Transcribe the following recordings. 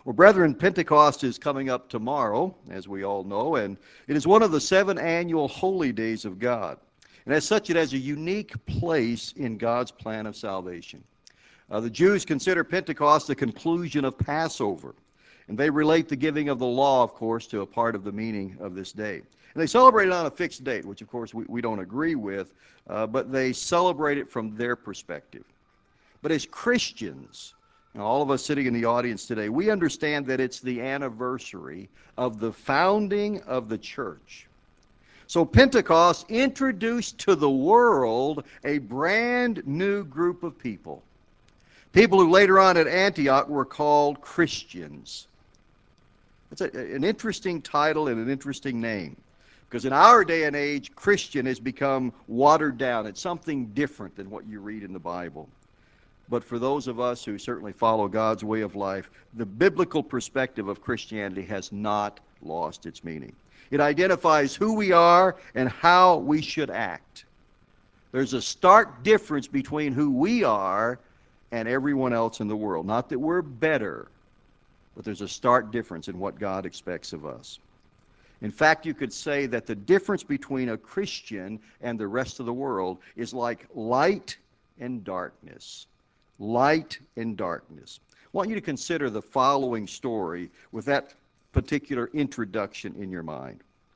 Well, brethren, Pentecost is coming up tomorrow, as we all know, and it is one of the 7 annual holy days of God. And as such, it has a unique place in God's plan of salvation. The Jews consider Pentecost the conclusion of Passover, and they relate the giving of the law, of course, to a part of the meaning of this day. And they celebrate it on a fixed date, which, of course, we don't agree with, but they celebrate it from their perspective. But as Christians, all of us sitting in the audience today, we understand that it's the anniversary of the founding of the church. So Pentecost introduced to the world a brand new group of people. People who later on at Antioch were called Christians. It's an interesting title and an interesting name. Because in our day and age, Christian has become watered down. It's something different than what you read in the Bible. But for those of us who certainly follow God's way of life, the biblical perspective of Christianity has not lost its meaning. It identifies who we are and how we should act. There's a stark difference between who we are and everyone else in the world. Not that we're better, but there's a stark difference in what God expects of us. In fact, you could say that the difference between a Christian and the rest of the world is like light and darkness. Light and darkness. I want you to consider the following story with that particular introduction in your mind.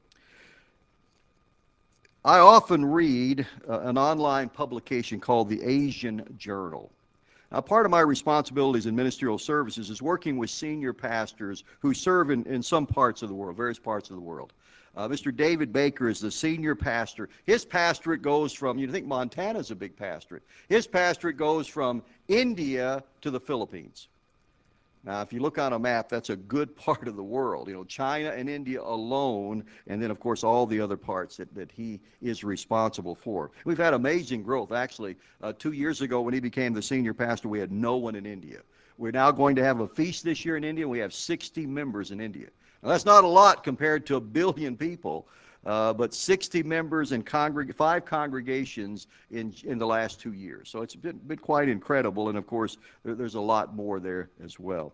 I often read an online publication called the Asian Journal. Now, part of my responsibilities in ministerial services is working with senior pastors who serve in some parts of the world, various parts of the world. Mr. David Baker is the senior pastor. His pastorate goes from, you think Montana's a big pastorate. His pastorate goes from India to the Philippines. Now, if you look on a map, that's a good part of the world. China and India alone, and then, of course, all the other parts that he is responsible for. We've had amazing growth. Actually, 2 years ago when he became the senior pastor, we had no one in India. We're now going to have a feast this year in India. We have 60 members in India. Now, that's not a lot compared to 1 billion people, but 60 members and 5 congregations in the last 2 years. So it's been quite incredible, and of course, there's a lot more there as well.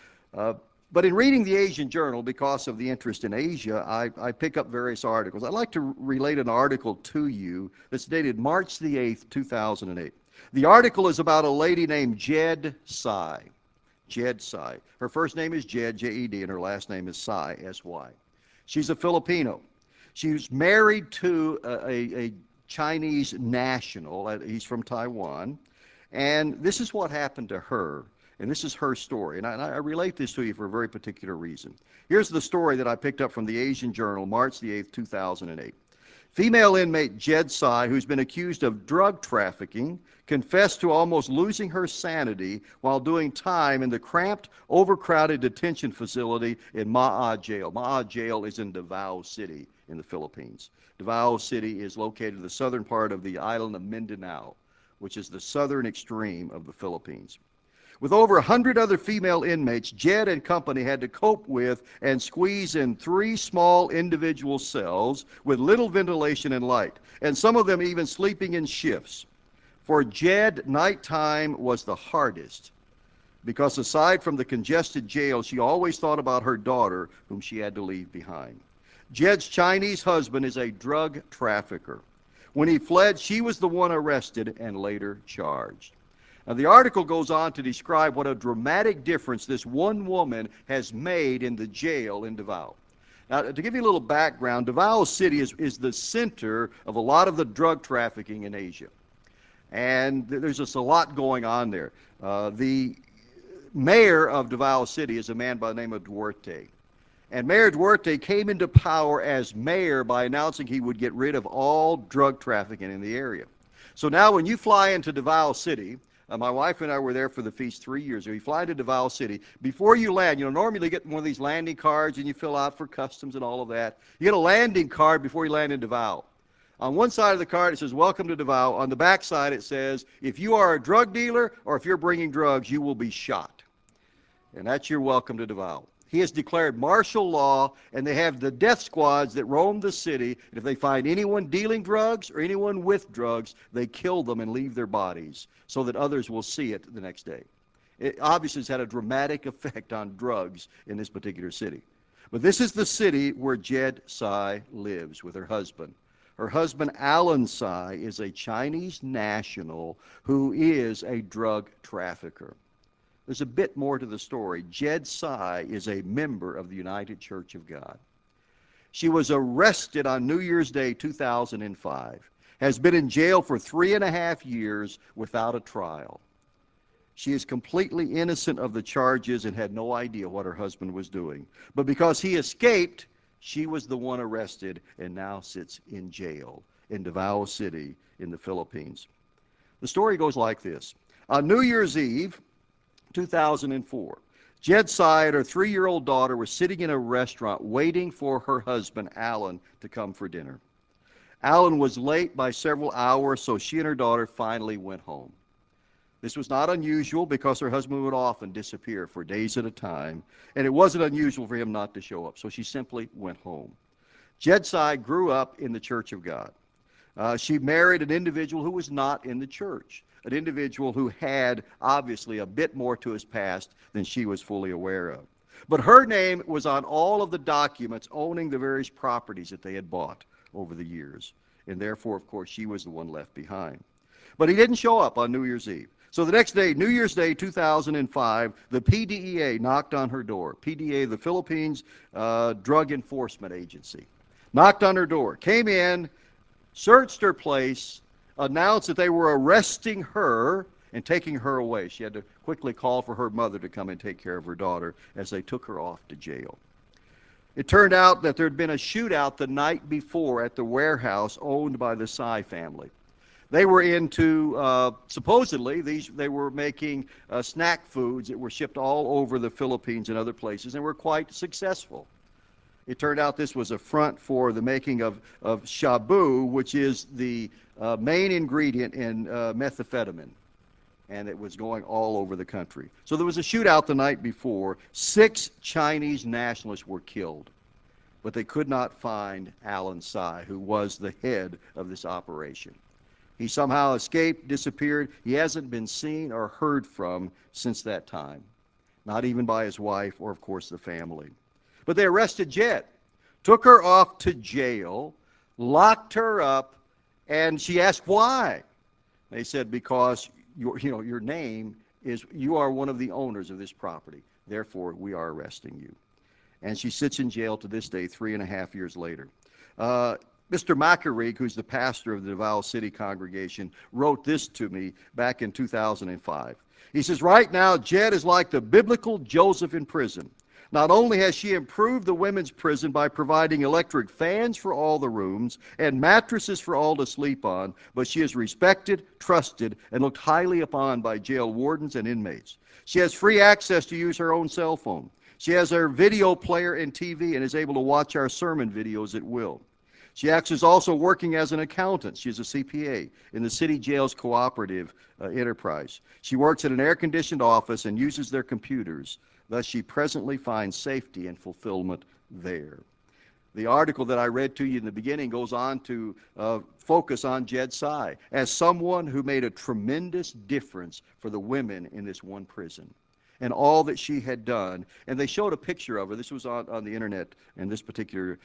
But in reading the Asian Journal, because of the interest in Asia, I pick up various articles. I'd like to relate an article to you that's dated March the 8th, 2008. The article is about a lady named Jed Sy. Jed Sy. Her first name is Jed, J-E-D, and her last name is Sy, S-Y. She's a Filipino. She's married to a Chinese national. He's from Taiwan. And this is what happened to her. And this is her story. And I relate this to you for a very particular reason. Here's the story that I picked up from the Asian Journal, March the 8th, 2008. Female inmate Jed Sy, who's been accused of drug trafficking, confessed to almost losing her sanity while doing time in the cramped, overcrowded detention facility in Maa Jail. Maa Jail is in Davao City in the Philippines. Davao City is located in the southern part of the island of Mindanao, which is the southern extreme of the Philippines. With over 100 other female inmates, Jed and company had to cope with and squeeze in 3 small individual cells with little ventilation and light, and some of them even sleeping in shifts. For Jed, nighttime was the hardest because aside from the congested jail, she always thought about her daughter, whom she had to leave behind. Jed's Chinese husband is a drug trafficker. When he fled, she was the one arrested and later charged. Now, the article goes on to describe what a dramatic difference this one woman has made in the jail in Davao. Now, to give you a little background, Davao City is the center of a lot of the drug trafficking in Asia. And there's just a lot going on there. The mayor of Davao City is a man by the name of Duarte. And Mayor Duarte came into power as mayor by announcing he would get rid of all drug trafficking in the area. So now when you fly into Davao City, my wife and I were there for the feast 3 years ago. You fly to Davao City. Before you land, normally you get one of these landing cards and you fill out for customs and all of that. You get a landing card before you land in Davao. On one side of the card it says, "Welcome to Davao." On the back side it says, "If you are a drug dealer or if you're bringing drugs, you will be shot." And that's your welcome to Davao. He has declared martial law, and they have the death squads that roam the city. And if they find anyone dealing drugs or anyone with drugs, they kill them and leave their bodies so that others will see it the next day. It obviously has had a dramatic effect on drugs in this particular city. But this is the city where Jed Tsai lives with her husband. Her husband, Alan Tsai, is a Chinese national who is a drug trafficker. There's a bit more to the story. Jed Tsai is a member of the United Church of God. She was arrested on New Year's Day 2005, has been in jail for 3.5 years without a trial. She is completely innocent of the charges and had no idea what her husband was doing. But because he escaped, she was the one arrested and now sits in jail in Davao City in the Philippines. The story goes like this. On New Year's Eve, 2004, Jed Tsai and her 3-year-old daughter were sitting in a restaurant waiting for her husband, Alan, to come for dinner. Alan was late by several hours, so she and her daughter finally went home. This was not unusual because her husband would often disappear for days at a time, and it wasn't unusual for him not to show up, so she simply went home. Jed Tsai grew up in the Church of God. She married an individual who was not in the church, an individual who had obviously a bit more to his past than she was fully aware of. But her name was on all of the documents owning the various properties that they had bought over the years, and therefore, of course, she was the one left behind. But he didn't show up on New Year's Eve. So the next day, New Year's Day 2005, the PDEA knocked on her door. PDEA, the Philippines Drug Enforcement Agency, knocked on her door, came in, searched her place, announced that they were arresting her and taking her away. She had to quickly call for her mother to come and take care of her daughter as they took her off to jail. It turned out that there had been a shootout the night before at the warehouse owned by the Tsai family. They were into, supposedly, they were making snack foods that were shipped all over the Philippines and other places and were quite successful. It turned out this was a front for the making of shabu, which is the main ingredient in methamphetamine, and it was going all over the country. So there was a shootout the night before. 6 Chinese nationalists were killed, but they could not find Alan Tsai, who was the head of this operation. He somehow escaped, disappeared. He hasn't been seen or heard from since that time, not even by his wife or, of course, the family. But they arrested Jed, took her off to jail, locked her up, and she asked why. They said, because your name is, you are one of the owners of this property. Therefore, we are arresting you. And she sits in jail to this day, 3.5 years later. Mr. Macarig, who's the pastor of the Davao City congregation, wrote this to me back in 2005. He says, right now, Jed is like the biblical Joseph in prison. Not only has she improved the women's prison by providing electric fans for all the rooms and mattresses for all to sleep on, but she is respected, trusted, and looked highly upon by jail wardens and inmates. She has free access to use her own cell phone. She has her video player and TV and is able to watch our sermon videos at will. She is also working as an accountant. She's a CPA in the City Jails Cooperative Enterprise. She works in an air-conditioned office and uses their computers. Thus, she presently finds safety and fulfillment there. The article that I read to you in the beginning goes on to focus on Jed Tsai as someone who made a tremendous difference for the women in this one prison and all that she had done. And they showed a picture of her. This was on the internet in this particular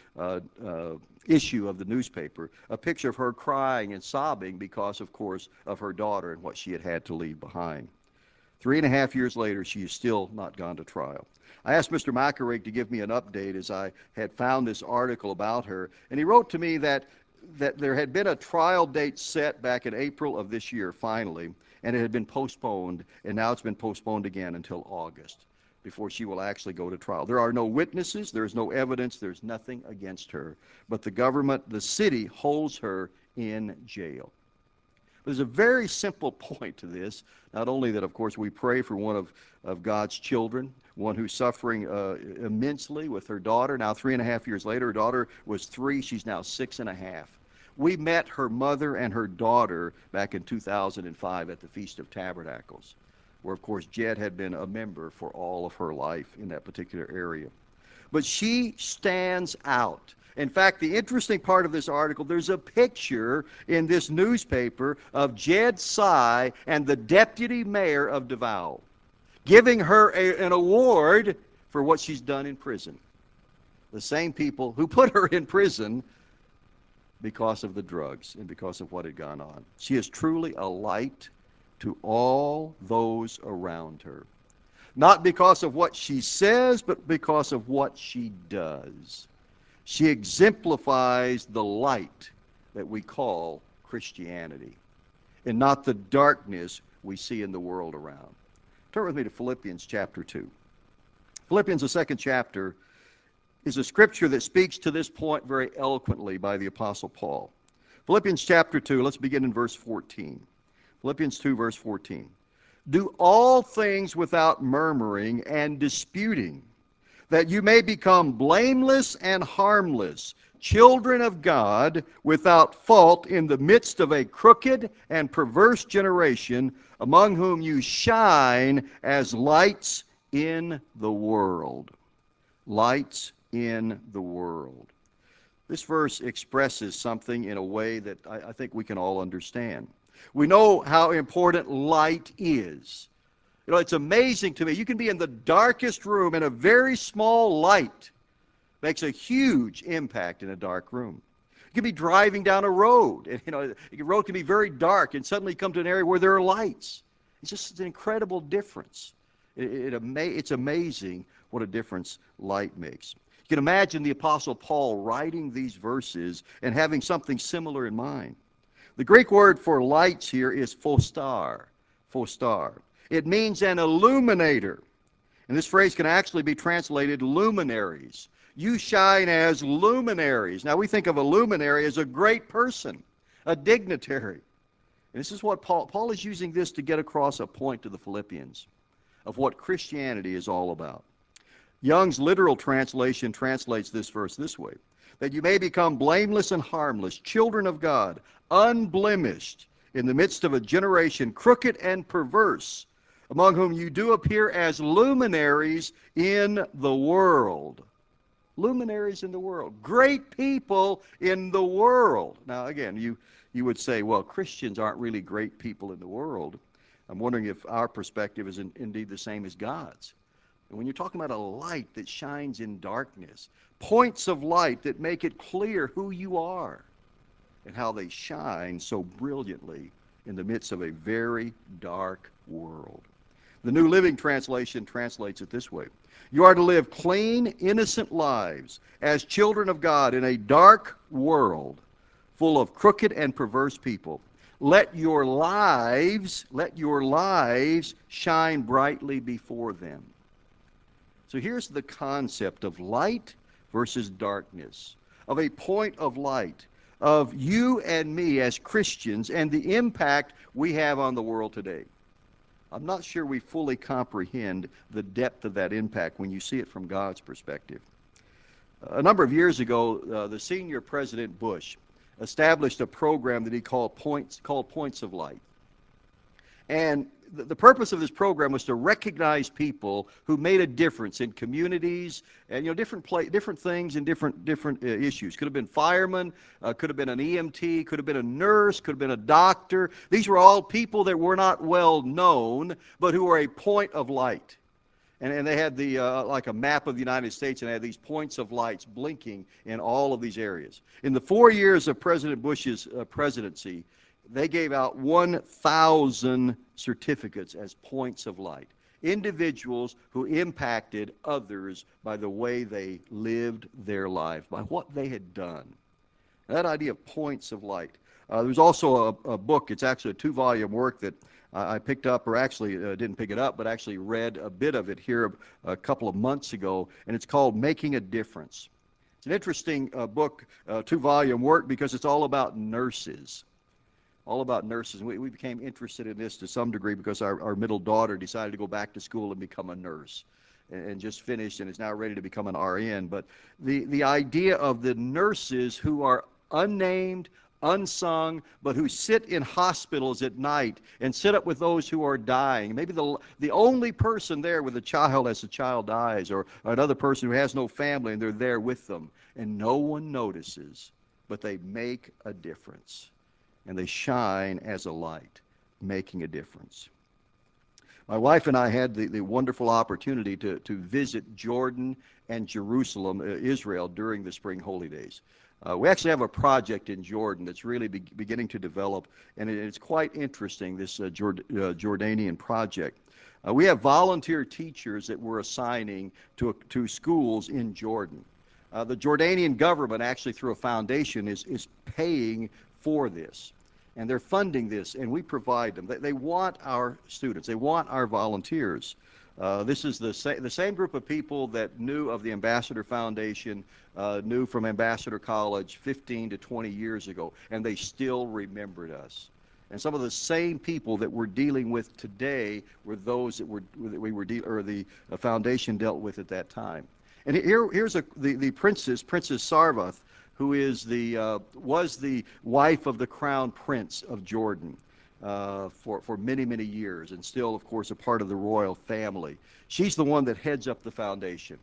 issue of the newspaper, a picture of her crying and sobbing because, of course, of her daughter and what she had to leave behind. 3.5 years later, she has still not gone to trial. I asked Mr. Macarig to give me an update as I had found this article about her, and he wrote to me that there had been a trial date set back in April of this year, finally, and it had been postponed, and now it's been postponed again until August before she will actually go to trial. There are no witnesses, there's no evidence, there's nothing against her, but the government, the city, holds her in jail. There's a very simple point to this, not only that, of course, we pray for one of God's children, one who's suffering immensely with her daughter. Now, 3.5 years later, her daughter was 3, she's now 6.5. We met her mother and her daughter back in 2005 at the Feast of Tabernacles, where, of course, Jed had been a member for all of her life in that particular area. But she stands out. In fact, the interesting part of this article, there's a picture in this newspaper of Jed Tsai and the deputy mayor of Davao. giving her an award for what she's done in prison. The same people who put her in prison because of the drugs and because of what had gone on. She is truly a light to all those around her. Not because of what she says, but because of what she does. She exemplifies the light that we call Christianity, and not the darkness we see in the world around. Turn with me to Philippians chapter 2. Philippians, the second chapter, is a scripture that speaks to this point very eloquently by the Apostle Paul. Philippians chapter 2, let's begin in verse 14. Philippians 2, verse 14. Do all things without murmuring and disputing, that you may become blameless and harmless, children of God, without fault in the midst of a crooked and perverse generation, among whom you shine as lights in the world. Lights in the world. This verse expresses something in a way that I think we can all understand. We know how important light is. You know, it's amazing to me. You can be in the darkest room and a very small light makes a huge impact in a dark room. You can be driving down a road, and the road can be very dark, and suddenly you come to an area where there are lights. It's just an incredible difference. It's amazing what a difference light makes. You can imagine the Apostle Paul writing these verses and having something similar in mind. The Greek word for lights here is phostar. Phostar. It means an illuminator. And this phrase can actually be translated luminaries. You shine as luminaries. Now we think of a luminary as a great person, a dignitary. And this is what Paul is using this to get across a point to the Philippians of what Christianity is all about. Young's literal translation translates this verse this way: that you may become blameless and harmless, children of God, unblemished in the midst of a generation crooked and perverse, among whom you do appear as luminaries in the world. Luminaries in the world. Great people in the world. Now, again, you would say, well, Christians aren't really great people in the world. I'm wondering if our perspective is indeed the same as God's. And when you're talking about a light that shines in darkness, points of light that make it clear who you are and how they shine so brilliantly in the midst of a very dark world. The New Living Translation translates it this way: you are to live clean, innocent lives as children of God in a dark world full of crooked and perverse people. Let your lives shine brightly before them. So here's the concept of light versus darkness, of a point of light, of you and me as Christians and the impact we have on the world today. I'm not sure we fully comprehend the depth of that impact when you see it from God's perspective. A number of years ago, the senior President Bush established a program that he called Points of Light. And the purpose of this program was to recognize people who made a difference in communities and different things and different issues. Could have been firemen, could have been an EMT, could have been a nurse, could have been a doctor. These were all people that were not well known, but who were a point of light. And they had like a map of the United States, and they had these points of lights blinking in all of these areas. In the 4 years of President Bush's presidency, they gave out 1,000 certificates as points of light. Individuals who impacted others by the way they lived their life, by what they had done. That idea of points of light. There's also a book, it's actually a 2-volume work that I picked up, or actually didn't pick it up, but actually read a bit of it here a couple of months ago, and it's called Making a Difference. It's an interesting book, 2-volume work, because it's all about nurses. All about nurses. We became interested in this to some degree because our middle daughter decided to go back to school and become a nurse, and just finished and is now ready to become an RN. But the idea of the nurses who are unnamed, unsung, but who sit in hospitals at night and sit up with those who are dying. Maybe the only person there with a child as the child dies, or another person who has no family and they're there with them. And no one notices, but they make a difference. And they shine as a light, making a difference. My wife and I had the wonderful opportunity to visit Jordan and Jerusalem, Israel, during the spring holy days. We actually have a project in Jordan that's really beginning to develop, and it's quite interesting, this Jordanian project. We have volunteer teachers that we're assigning to schools in Jordan. The Jordanian government, actually through a foundation, is paying for this. And they're funding this, and we provide them. They want our students. They want our volunteers. This is the same group of people that knew of the Ambassador Foundation, knew from Ambassador College 15 to 20 years ago, and they still remembered us. And some of the same people that we're dealing with today were those that the foundation dealt with at that time. And here's the princess, Princess Sarvath, who was the wife of the crown prince of Jordan for many, many years, and still, of course, a part of the royal family. She's the one that heads up the foundation.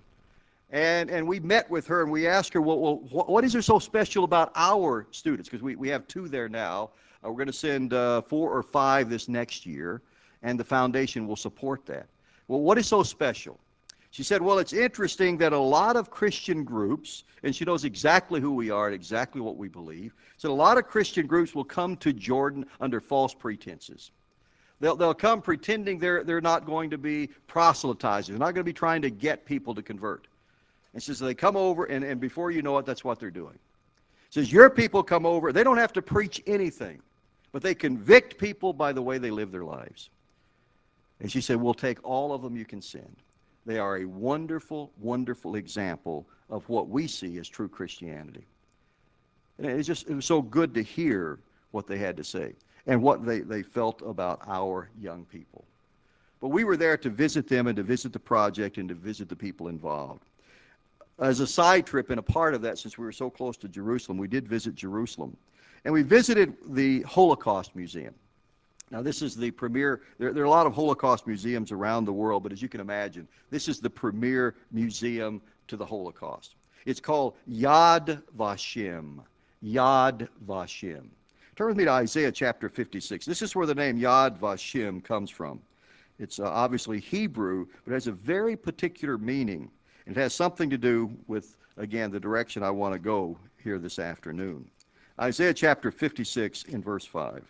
And we met with her, and we asked her, well, what is there so special about our students? Because we have 2 there now. We're going to send 4 or 5 this next year, and the foundation will support that. Well, what is so special? She said, well, it's interesting that a lot of Christian groups, and she knows exactly who we are and exactly what we believe, said a lot of Christian groups will come to Jordan under false pretenses. They'll come pretending they're not going to be proselytizers. They're not going to be trying to get people to convert. And she says they come over, and before you know it, that's what they're doing. She says your people come over, they don't have to preach anything, but they convict people by the way they live their lives. And she said, we'll take all of them you can send. They are a wonderful, wonderful example of what we see as true Christianity. And it was so good to hear what they had to say and what they felt about our young people. But we were there to visit them and to visit the project and to visit the people involved. As a side trip and a part of that, since we were so close to Jerusalem, we did visit Jerusalem. And we visited the Holocaust Museum. Now, this is the premier, there are a lot of Holocaust museums around the world, but as you can imagine, this is the premier museum to the Holocaust. It's called Yad Vashem. Yad Vashem. Turn with me to Isaiah chapter 56. This is where the name Yad Vashem comes from. It's obviously Hebrew, but it has a very particular meaning. It has something to do with, again, the direction I want to go here this afternoon. Isaiah chapter 56 in verse 5.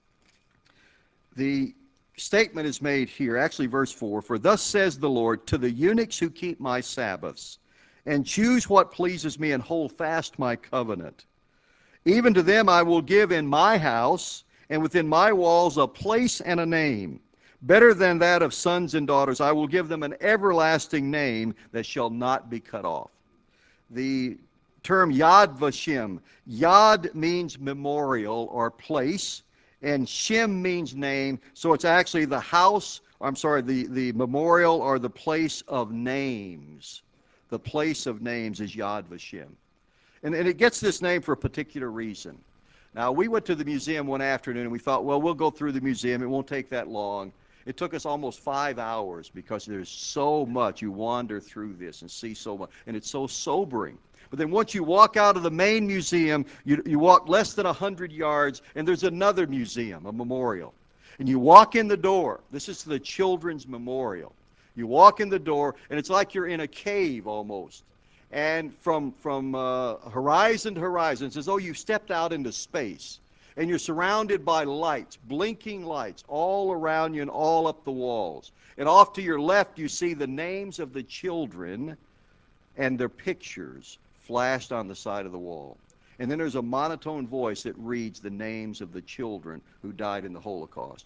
The statement is made here, actually verse 4, for thus says the Lord, to the eunuchs who keep my Sabbaths, and choose what pleases me, and hold fast my covenant. Even to them I will give in my house, and within my walls a place and a name. Better than that of sons and daughters, I will give them an everlasting name that shall not be cut off. The term Yad Vashem, Yad means memorial or place, and Shem means name, so it's actually the house, the memorial or the place of names. The place of names is Yad Vashem. And it gets this name for a particular reason. Now, we went to the museum one afternoon, and we thought, well, we'll go through the museum. It won't take that long. It took us almost 5 hours because there's so much. You wander through this and see so much, and it's so sobering. But then once you walk out of the main museum, you walk less than 100 yards, and there's another museum, a memorial. And you walk in the door. This is the Children's Memorial. You walk in the door, and it's like you're in a cave almost. And from horizon to horizon, it's as though you've stepped out into space. And you're surrounded by lights, blinking lights, all around you and all up the walls. And off to your left, you see the names of the children and their pictures flashed on the side of the wall. And then there's a monotone voice that reads the names of the children who died in the Holocaust.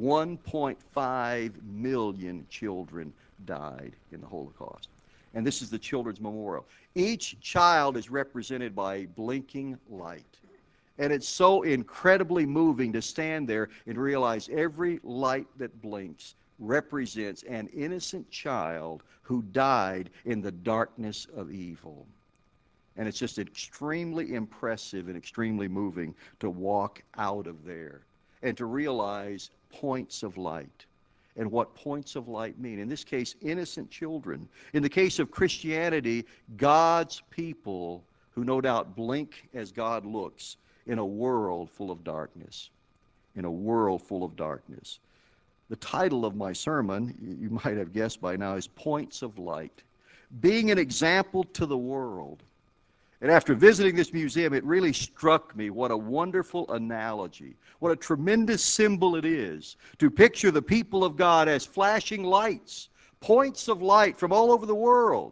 1.5 million children died in the Holocaust. And this is the Children's Memorial. Each child is represented by a blinking light. And it's so incredibly moving to stand there and realize every light that blinks represents an innocent child who died in the darkness of evil. And it's just extremely impressive and extremely moving to walk out of there and to realize points of light and what points of light mean. In this case, innocent children. In the case of Christianity, God's people who no doubt blink as God looks in a world full of darkness. In a world full of darkness. The title of my sermon, you might have guessed by now, is Points of Light. Being an example to the world. And after visiting this museum, it really struck me what a wonderful analogy, what a tremendous symbol it is to picture the people of God as flashing lights, points of light from all over the world,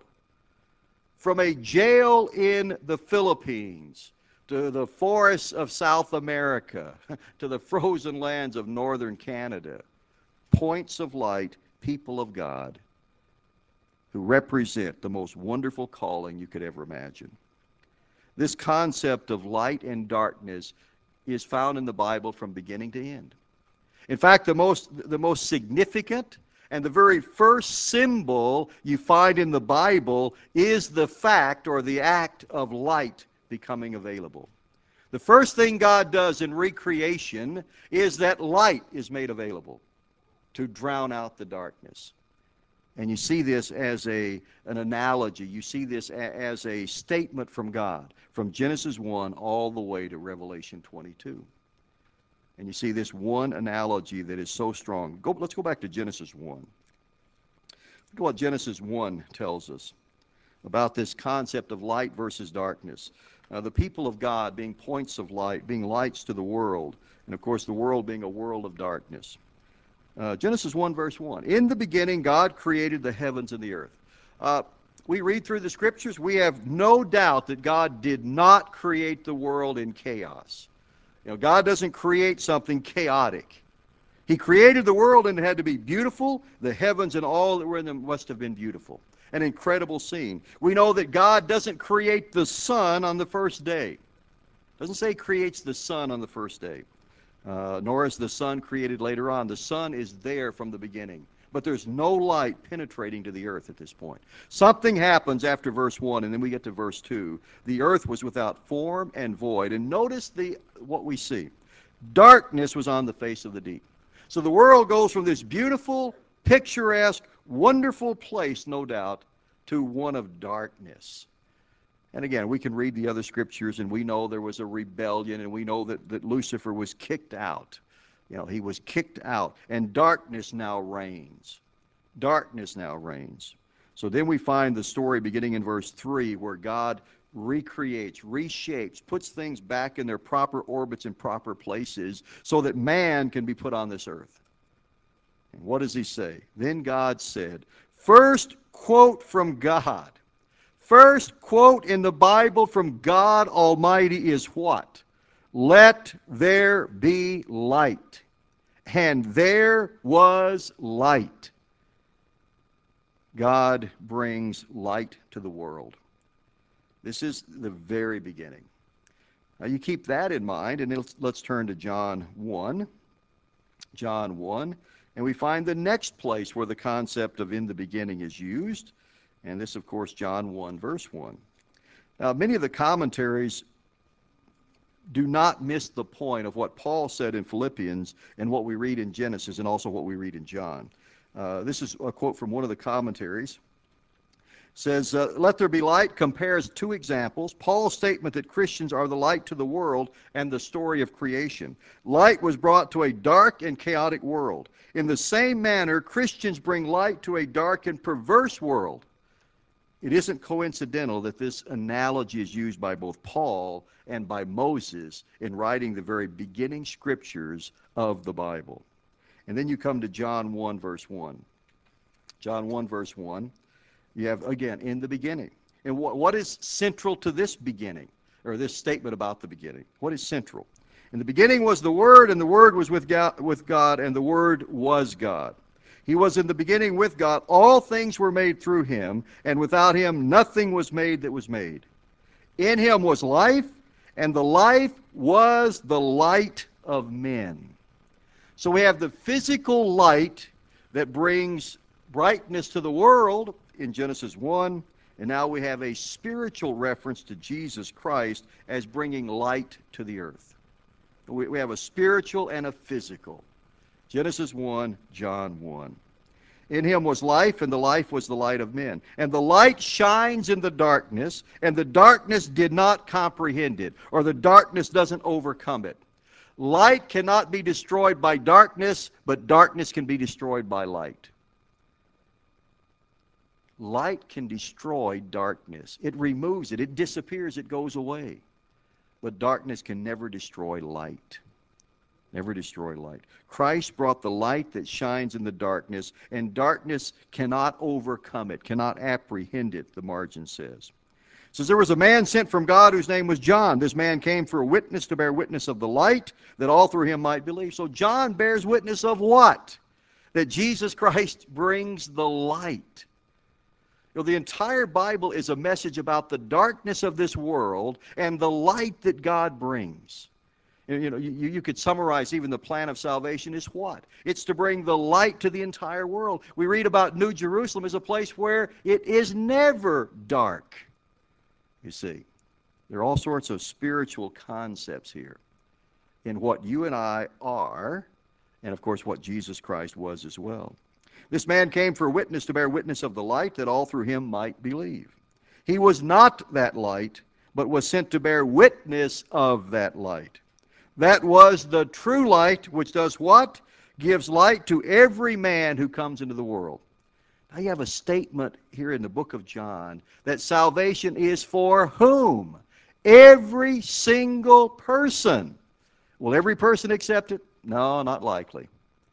from a jail in the Philippines to the forests of South America to the frozen lands of northern Canada. Points of light, people of God, who represent the most wonderful calling you could ever imagine. This concept of light and darkness is found in the Bible from beginning to end. In fact, the most significant and the very first symbol you find in the Bible is the fact or the act of light becoming available. The first thing God does in recreation is that light is made available to drown out the darkness. And you see this as an analogy. You see this as a statement from God, from Genesis 1 all the way to Revelation 22. And you see this one analogy that is so strong. Let's go back to Genesis 1. Look at what Genesis 1 tells us about this concept of light versus darkness. The people of God being points of light, being lights to the world, and of course the world being a world of darkness. Genesis 1 verse 1. In the beginning God created the heavens and the earth. We read through the scriptures, we have no doubt that God did not create the world in chaos. God doesn't create something chaotic. He created the world and it had to be beautiful. The heavens and all that were in them must have been beautiful. An incredible scene. We know that God doesn't create the sun on the first day. It doesn't say He creates the sun on the first day. Nor is the sun created later on. The sun is there from the beginning. But there's no light penetrating to the earth at this point. Something happens after verse 1, and then we get to verse 2. The earth was without form and void. And notice what we see. Darkness was on the face of the deep. So the world goes from this beautiful, picturesque, wonderful place, no doubt, to one of darkness. And again, we can read the other scriptures, and we know there was a rebellion, and we know that Lucifer was kicked out. He was kicked out, and darkness now reigns. Darkness now reigns. So then we find the story beginning in verse 3 where God recreates, reshapes, puts things back in their proper orbits and proper places so that man can be put on this earth. And what does He say? Then God said, first quote from God. First quote in the Bible from God Almighty is what? Let there be light. And there was light. God brings light to the world. This is the very beginning. Now you keep that in mind, and let's turn to John 1. John 1. And we find the next place where the concept of in the beginning is used. And this, of course, John 1, verse 1. Now, many of the commentaries do not miss the point of what Paul said in Philippians and what we read in Genesis and also what we read in John. This is a quote from one of the commentaries. It says, let there be light compares two examples. Paul's statement that Christians are the light to the world and the story of creation. Light was brought to a dark and chaotic world. In the same manner, Christians bring light to a dark and perverse world. It isn't coincidental that this analogy is used by both Paul and by Moses in writing the very beginning scriptures of the Bible. And then you come to John 1, verse 1. John 1, verse 1, you have, again, in the beginning. And what is central to this beginning, or this statement about the beginning? What is central? In the beginning was the Word, and the Word was with God, and the Word was God. He was in the beginning with God. All things were made through Him, and without Him nothing was made that was made. In Him was life, and the life was the light of men. So we have the physical light that brings brightness to the world in Genesis 1, and now we have a spiritual reference to Jesus Christ as bringing light to the earth. We have a spiritual and a physical. Genesis 1, John 1. In Him was life, and the life was the light of men. And the light shines in the darkness, and the darkness did not comprehend it, or the darkness doesn't overcome it. Light cannot be destroyed by darkness, but darkness can be destroyed by light. Light can destroy darkness. It removes it. It disappears. It goes away. But darkness can never destroy light. Never destroy light. Christ brought the light that shines in the darkness, and darkness cannot overcome it, cannot apprehend it, the margin says. It says there was a man sent from God whose name was John. This man came for a witness to bear witness of the light, that all through him might believe. So John bears witness of what? That Jesus Christ brings the light. You know, the entire Bible is a message about the darkness of this world and the light that God brings. You know, you could summarize even the plan of salvation is what? It's to bring the light to the entire world. We read about New Jerusalem as a place where it is never dark. You see, there are all sorts of spiritual concepts here in what you and I are, and of course what Jesus Christ was as well. This man came for a witness to bear witness of the light, that all through him might believe. He was not that light, but was sent to bear witness of that light. That was the true light, which does what? Gives light to every man who comes into the world. Now you have a statement here in the book of John that salvation is for whom? Every single person. Will every person accept it? No, not likely.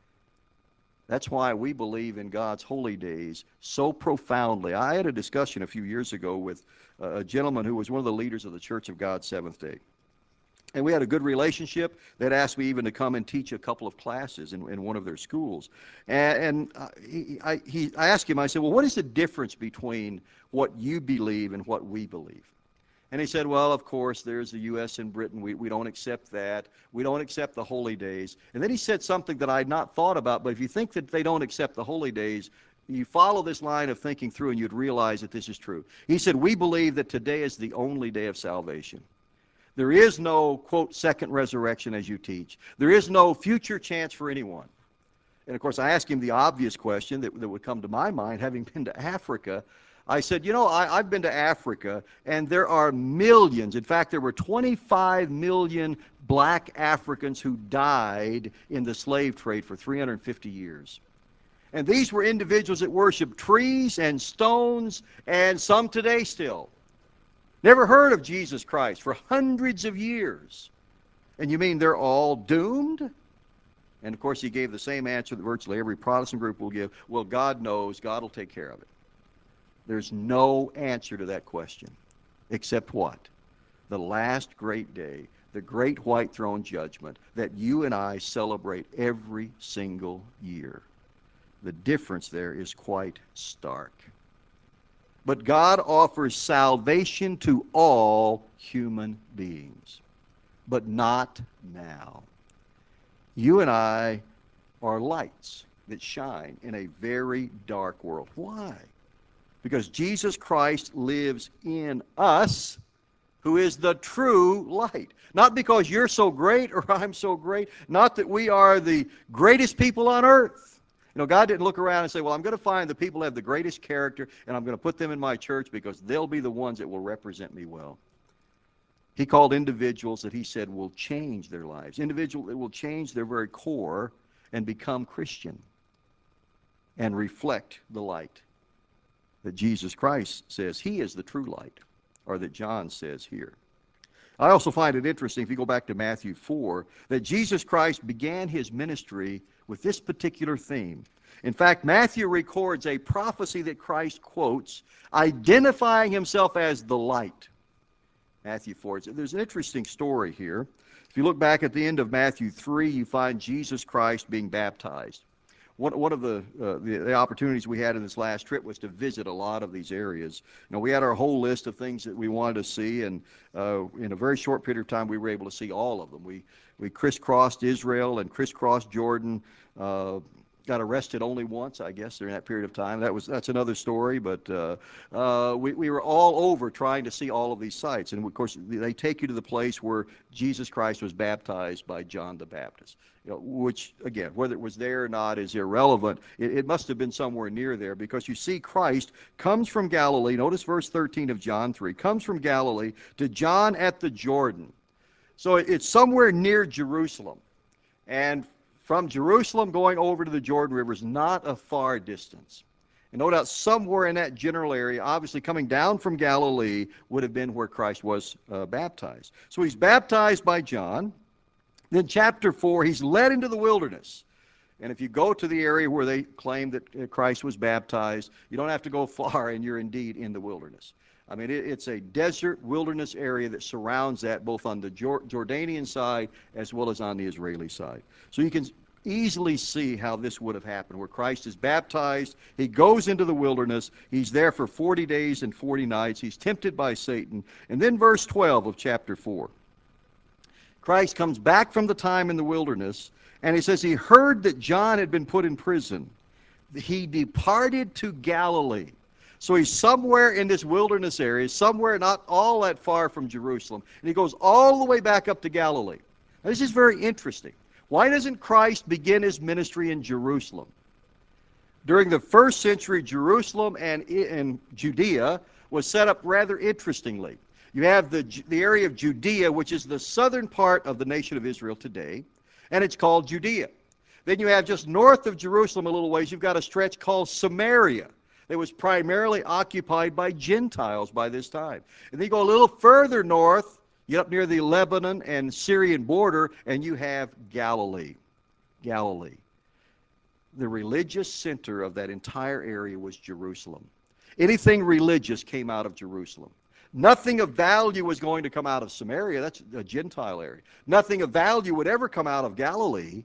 That's why we believe in God's holy days so profoundly. I had a discussion a few years ago with a gentleman who was one of the leaders of the Church of God Seventh Day. And we had a good relationship. They'd asked me even to come and teach a couple of classes in one of their schools. And I asked him, I said, well, what is the difference between what you believe and what we believe? And he said, well, of course, there's the U.S. and Britain. We don't accept that. We don't accept the holy days. And then he said something that I had not thought about, but if you think that they don't accept the holy days, you follow this line of thinking through and you'd realize that this is true. He said, we believe that today is the only day of salvation. There is no, quote, second resurrection as you teach. There is no future chance for anyone. And of course, I asked him the obvious question that would come to my mind, having been to Africa. I said, you know, I've been to Africa, and there are millions. In fact, there were 25 million black Africans who died in the slave trade for 350 years. And these were individuals that worshiped trees and stones, and some today still. Never heard of Jesus Christ for hundreds of years. And you mean they're all doomed? And of course, he gave the same answer that virtually every Protestant group will give. Well, God knows. God will take care of it. There's no answer to that question, except what? The last great day, the great white throne judgment that you and I celebrate every single year. The difference there is quite stark. But God offers salvation to all human beings, but not now. You and I are lights that shine in a very dark world. Why? Because Jesus Christ lives in us, who is the true light. Not because you're so great or I'm so great, not that we are the greatest people on earth. You know, God didn't look around and say, well, I'm going to find the people who have the greatest character, and I'm going to put them in my church because they'll be the ones that will represent me well. He called individuals that he said will change their lives, individuals that will change their very core and become Christian and reflect the light that Jesus Christ says he is the true light, or that John says here. I also find it interesting, if you go back to Matthew 4, that Jesus Christ began his ministry with this particular theme. In fact, Matthew records a prophecy that Christ quotes, identifying himself as the light. Matthew 4. There's an interesting story here. If you look back at the end of Matthew 3, you find Jesus Christ being baptized. One of the opportunities we had in this last trip was to visit a lot of these areas. You know, we had our whole list of things that we wanted to see, and in a very short period of time, we were able to see all of them. We crisscrossed Israel and crisscrossed Jordan. Got arrested only once, I guess, during that period of time. That's another story, but we were all over trying to see all of these sites. And of course, they take you to the place where Jesus Christ was baptized by John the Baptist. You know, which, again, whether it was there or not is irrelevant. It must have been somewhere near there, because you see Christ comes from Galilee. Notice verse 13 of John 3. Comes from Galilee to John at the Jordan. So it's somewhere near Jerusalem. And from Jerusalem going over to the Jordan River is not a far distance. And no doubt somewhere in that general area, obviously coming down from Galilee, would have been where Christ was baptized. So he's baptized by John. Then chapter 4, he's led into the wilderness. And if you go to the area where they claim that Christ was baptized, you don't have to go far, and you're indeed in the wilderness. I mean, it's a desert wilderness area that surrounds that, both on the Jordanian side as well as on the Israeli side. So you can easily see how this would have happened, where Christ is baptized, he goes into the wilderness, he's there for 40 days and 40 nights, he's tempted by Satan. And then verse 12 of chapter 4. Christ comes back from the time in the wilderness, and he says he heard that John had been put in prison. He departed to Galilee. So he's somewhere in this wilderness area, somewhere not all that far from Jerusalem, and he goes all the way back up to Galilee. Now, this is very interesting. Why doesn't Christ begin his ministry in Jerusalem? During the first century, Jerusalem and Judea was set up rather interestingly. You have the area of Judea, which is the southern part of the nation of Israel today, and it's called Judea. Then you have just north of Jerusalem a little ways, you've got a stretch called Samaria that was primarily occupied by Gentiles by this time. And then you go a little further north, you get up near the Lebanon and Syrian border, and you have Galilee. Galilee. The religious center of that entire area was Jerusalem. Anything religious came out of Jerusalem. Nothing of value was going to come out of Samaria. That's a Gentile area. Nothing of value would ever come out of Galilee.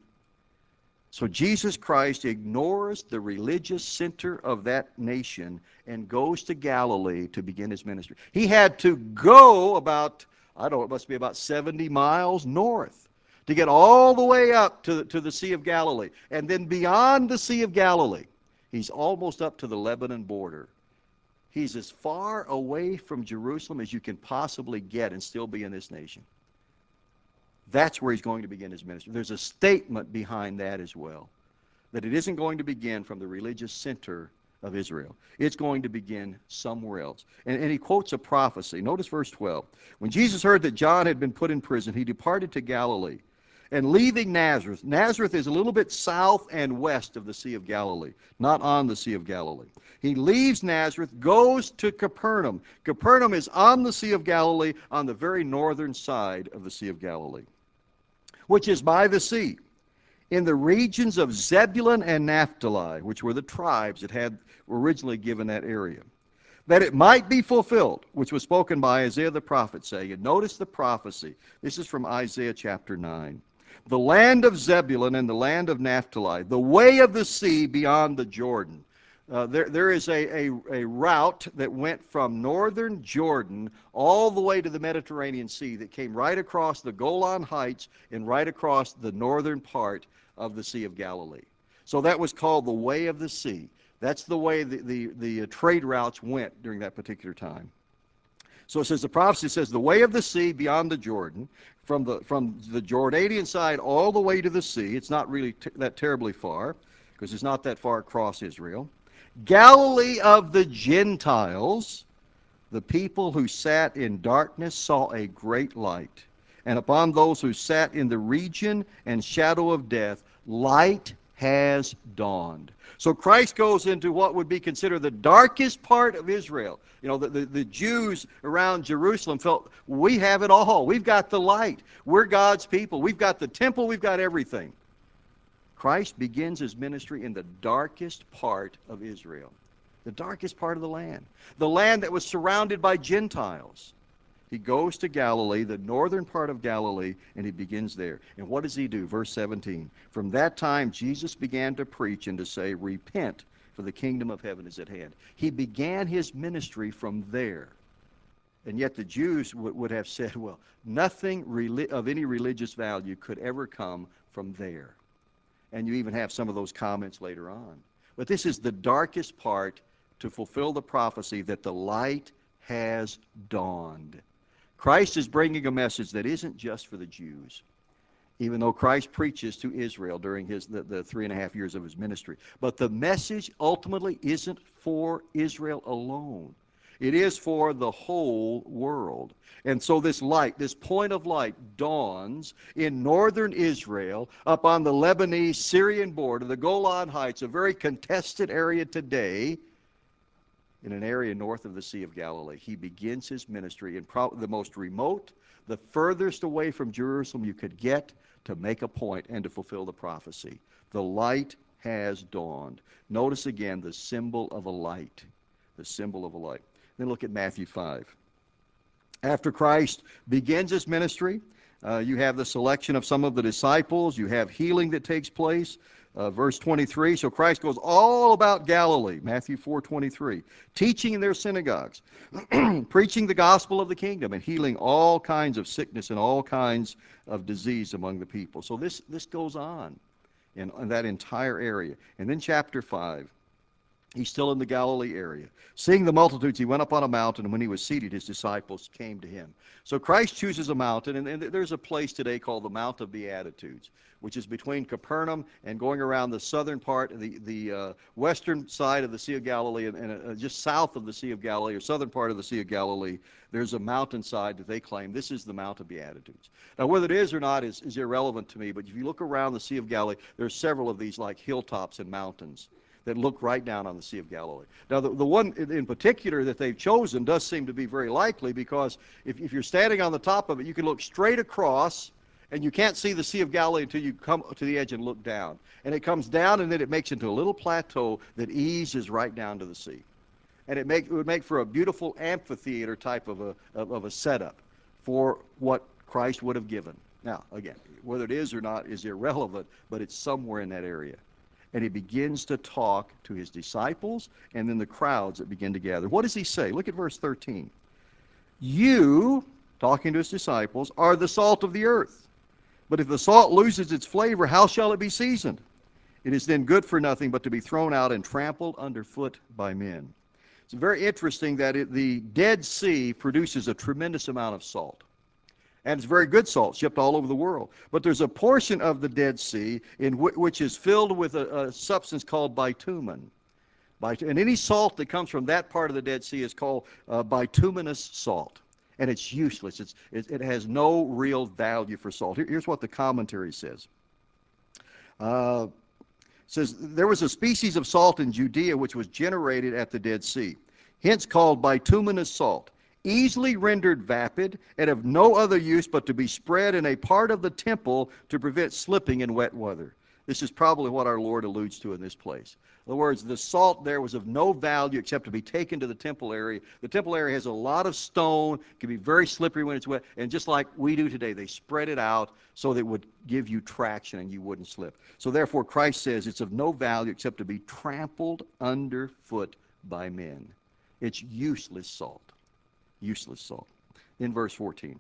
So Jesus Christ ignores the religious center of that nation and goes to Galilee to begin his ministry. He had to go about, I don't know, it must be about 70 miles north to get all the way up to the Sea of Galilee. And then beyond the Sea of Galilee, he's almost up to the Lebanon border. He's as far away from Jerusalem as you can possibly get and still be in this nation. That's where he's going to begin his ministry. There's a statement behind that as well, that it isn't going to begin from the religious center of Israel. It's going to begin somewhere else. And he quotes a prophecy. Notice verse 12. When Jesus heard that John had been put in prison, he departed to Galilee. And leaving Nazareth, Nazareth is a little bit south and west of the Sea of Galilee, not on the Sea of Galilee. He leaves Nazareth, goes to Capernaum. Capernaum is on the Sea of Galilee, on the very northern side of the Sea of Galilee, which is by the sea, in the regions of Zebulun and Naphtali, which were the tribes that had originally given that area, that it might be fulfilled, which was spoken by Isaiah the prophet, saying, and notice the prophecy. This is from Isaiah chapter 9. The land of Zebulun and the land of Naphtali, the way of the sea beyond the Jordan. There is a route that went from northern Jordan all the way to the Mediterranean Sea that came right across the Golan Heights and right across the northern part of the Sea of Galilee. So that was called the way of the sea. That's the way the trade routes went during that particular time. So it says, the prophecy says, the way of the sea beyond the Jordan, from the Jordanian side all the way to the sea. It's not really that terribly far, because it's not that far across Israel. Galilee of the Gentiles, the people who sat in darkness saw a great light. And upon those who sat in the region and shadow of death, light has dawned. So Christ goes into what would be considered the darkest part of Israel. You know, the Jews around Jerusalem felt, we have it all. We've got the light. We're God's people. We've got the temple. We've got everything. Christ begins his ministry in the darkest part of Israel, the darkest part of the land that was surrounded by Gentiles. He goes to Galilee, the northern part of Galilee, and he begins there. And what does he do? Verse 17. From that time, Jesus began to preach and to say, repent, for the kingdom of heaven is at hand. He began his ministry from there. And yet the Jews would have said, well, nothing of any religious value could ever come from there. And you even have some of those comments later on. But this is the darkest part to fulfill the prophecy that the light has dawned. Christ is bringing a message that isn't just for the Jews, even though Christ preaches to Israel during the 3.5 years of his ministry. But the message ultimately isn't for Israel alone. It is for the whole world. And so this light, this point of light, dawns in northern Israel up on the Lebanese-Syrian border, the Golan Heights, a very contested area today, in an area north of the Sea of Galilee. He begins his ministry in the most remote, the furthest away from Jerusalem you could get to make a point and to fulfill the prophecy. The light has dawned. Notice again the symbol of a light. The symbol of a light. Then look at Matthew 5. After Christ begins his ministry, you have the selection of some of the disciples. You have healing that takes place. Verse 23, so Christ goes all about Galilee, Matthew 4:23, teaching in their synagogues, preaching the gospel of the kingdom, and healing all kinds of sickness and all kinds of disease among the people. So this goes on in that entire area. And then chapter 5, he's still in the Galilee area. Seeing the multitudes, he went up on a mountain, and when he was seated, his disciples came to him. So Christ chooses a mountain, and there's a place today called the Mount of Beatitudes, which is between Capernaum and going around the southern part, the western side of the Sea of Galilee, and just south of the Sea of Galilee, or southern part of the Sea of Galilee, there's a mountainside that they claim this is the Mount of Beatitudes. Now, whether it is or not is irrelevant to me, but if you look around the Sea of Galilee, there's several of these like hilltops and mountains that look right down on the Sea of Galilee. Now, the one in particular that they've chosen does seem to be very likely, because if you're standing on the top of it, you can look straight across, and you can't see the Sea of Galilee until you come to the edge and look down. And it comes down, and then it makes into a little plateau that eases right down to the sea. And it would make for a beautiful amphitheater type of a setup for what Christ would have given. Now, again, whether it is or not is irrelevant, but it's somewhere in that area. And he begins to talk to his disciples and then the crowds that begin to gather. What does he say? Look at verse 13. You, talking to his disciples, are the salt of the earth. But if the salt loses its flavor, how shall it be seasoned? It is then good for nothing but to be thrown out and trampled underfoot by men. It's very interesting that the Dead Sea produces a tremendous amount of salt. And it's very good salt, shipped all over the world. But there's a portion of the Dead Sea which is filled with a substance called bitumen. And any salt that comes from that part of the Dead Sea is called bituminous salt. And it's useless. It has no real value for salt. Here's what the commentary says. It says, there was a species of salt in Judea which was generated at the Dead Sea, hence called bituminous salt, easily rendered vapid, and of no other use but to be spread in a part of the temple to prevent slipping in wet weather. This is probably what our Lord alludes to in this place. In other words, the salt there was of no value except to be taken to the temple area. The temple area has a lot of stone, can be very slippery when it's wet, and just like we do today, they spread it out so that it would give you traction and you wouldn't slip. So therefore, Christ says it's of no value except to be trampled underfoot by men. It's useless salt. Useless salt. In verse 14.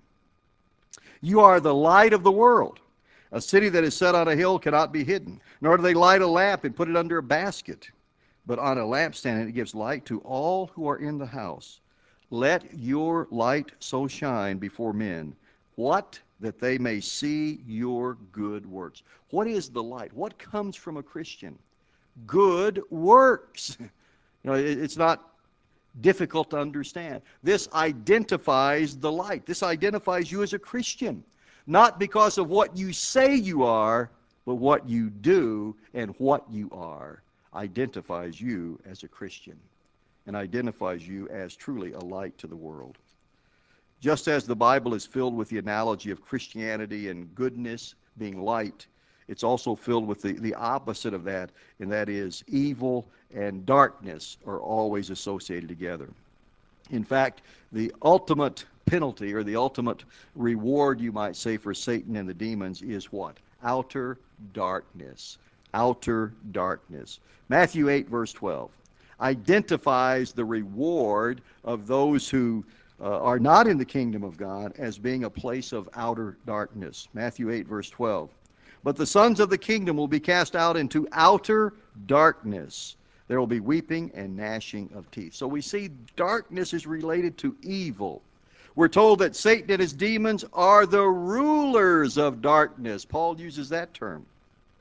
You are the light of the world. A city that is set on a hill cannot be hidden, nor do they light a lamp and put it under a basket, but on a lampstand, and it gives light to all who are in the house. Let your light so shine before men, what? That they may see your good works. What is the light? What comes from a Christian? Good works. It's not difficult to understand. This identifies the light. This identifies you as a Christian. Not because of what you say you are, but what you do, and what you are identifies you as a Christian and identifies you as truly a light to the world. Just as the Bible is filled with the analogy of Christianity and goodness being light, it's also filled with the opposite of that, and that is evil and darkness are always associated together. In fact, the ultimate penalty, or the ultimate reward, you might say, for Satan and the demons is what? Outer darkness. Outer darkness. Matthew 8, verse 12, identifies the reward of those who are not in the kingdom of God as being a place of outer darkness. Matthew 8, verse 12. But the sons of the kingdom will be cast out into outer darkness. There will be weeping and gnashing of teeth. So we see darkness is related to evil. We're told that Satan and his demons are the rulers of darkness. Paul uses that term.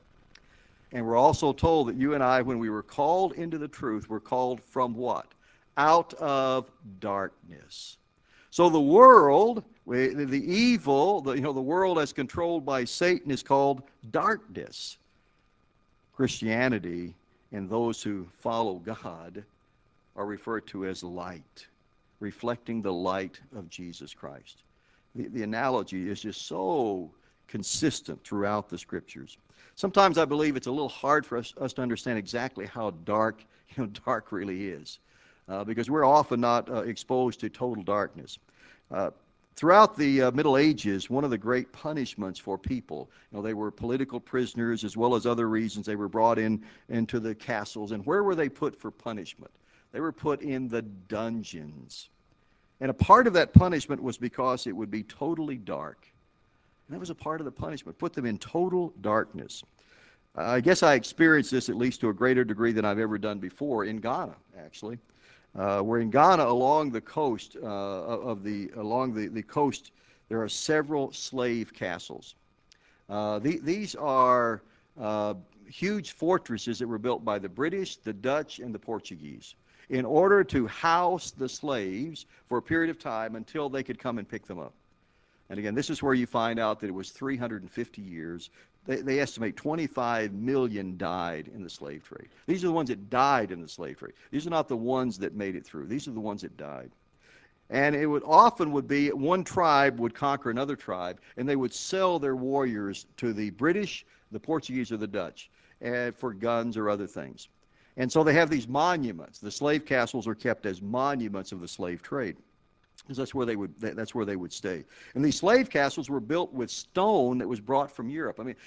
And we're also told that you and I, when we were called into the truth, were called from what? out of darkness. So the world, the evil, the world as controlled by Satan is called darkness. Christianity and those who follow God are referred to as light, reflecting the light of Jesus Christ. The analogy is just so consistent throughout the Scriptures. Sometimes I believe it's a little hard for us to understand exactly how dark, dark really is, because we're often not exposed to total darkness. Uh, Throughout the Middle Ages, one of the great punishments for people, they were political prisoners as well as other reasons. They were brought into the castles. And where were they put for punishment? They were put in the dungeons. And a part of that punishment was because it would be totally dark. And that was a part of the punishment, put them in total darkness. I guess I experienced this at least to a greater degree than I've ever done before in Ghana, actually. We're in Ghana along the coast along the coast. There are several slave castles. These are huge fortresses that were built by the British, the Dutch, and the Portuguese in order to house the slaves for a period of time until they could come and pick them up. And again, this is where you find out that it was 350 years. They estimate 25 million died in the slave trade. These are the ones that died in the slave trade. These are not the ones that made it through. These are the ones that died. And it would often be one tribe would conquer another tribe, and they would sell their warriors to the British, the Portuguese, or the Dutch for guns or other things. And so they have these monuments. The slave castles are kept as monuments of the slave trade, because that's where they would stay. And these slave castles were built with stone that was brought from Europe. I mean,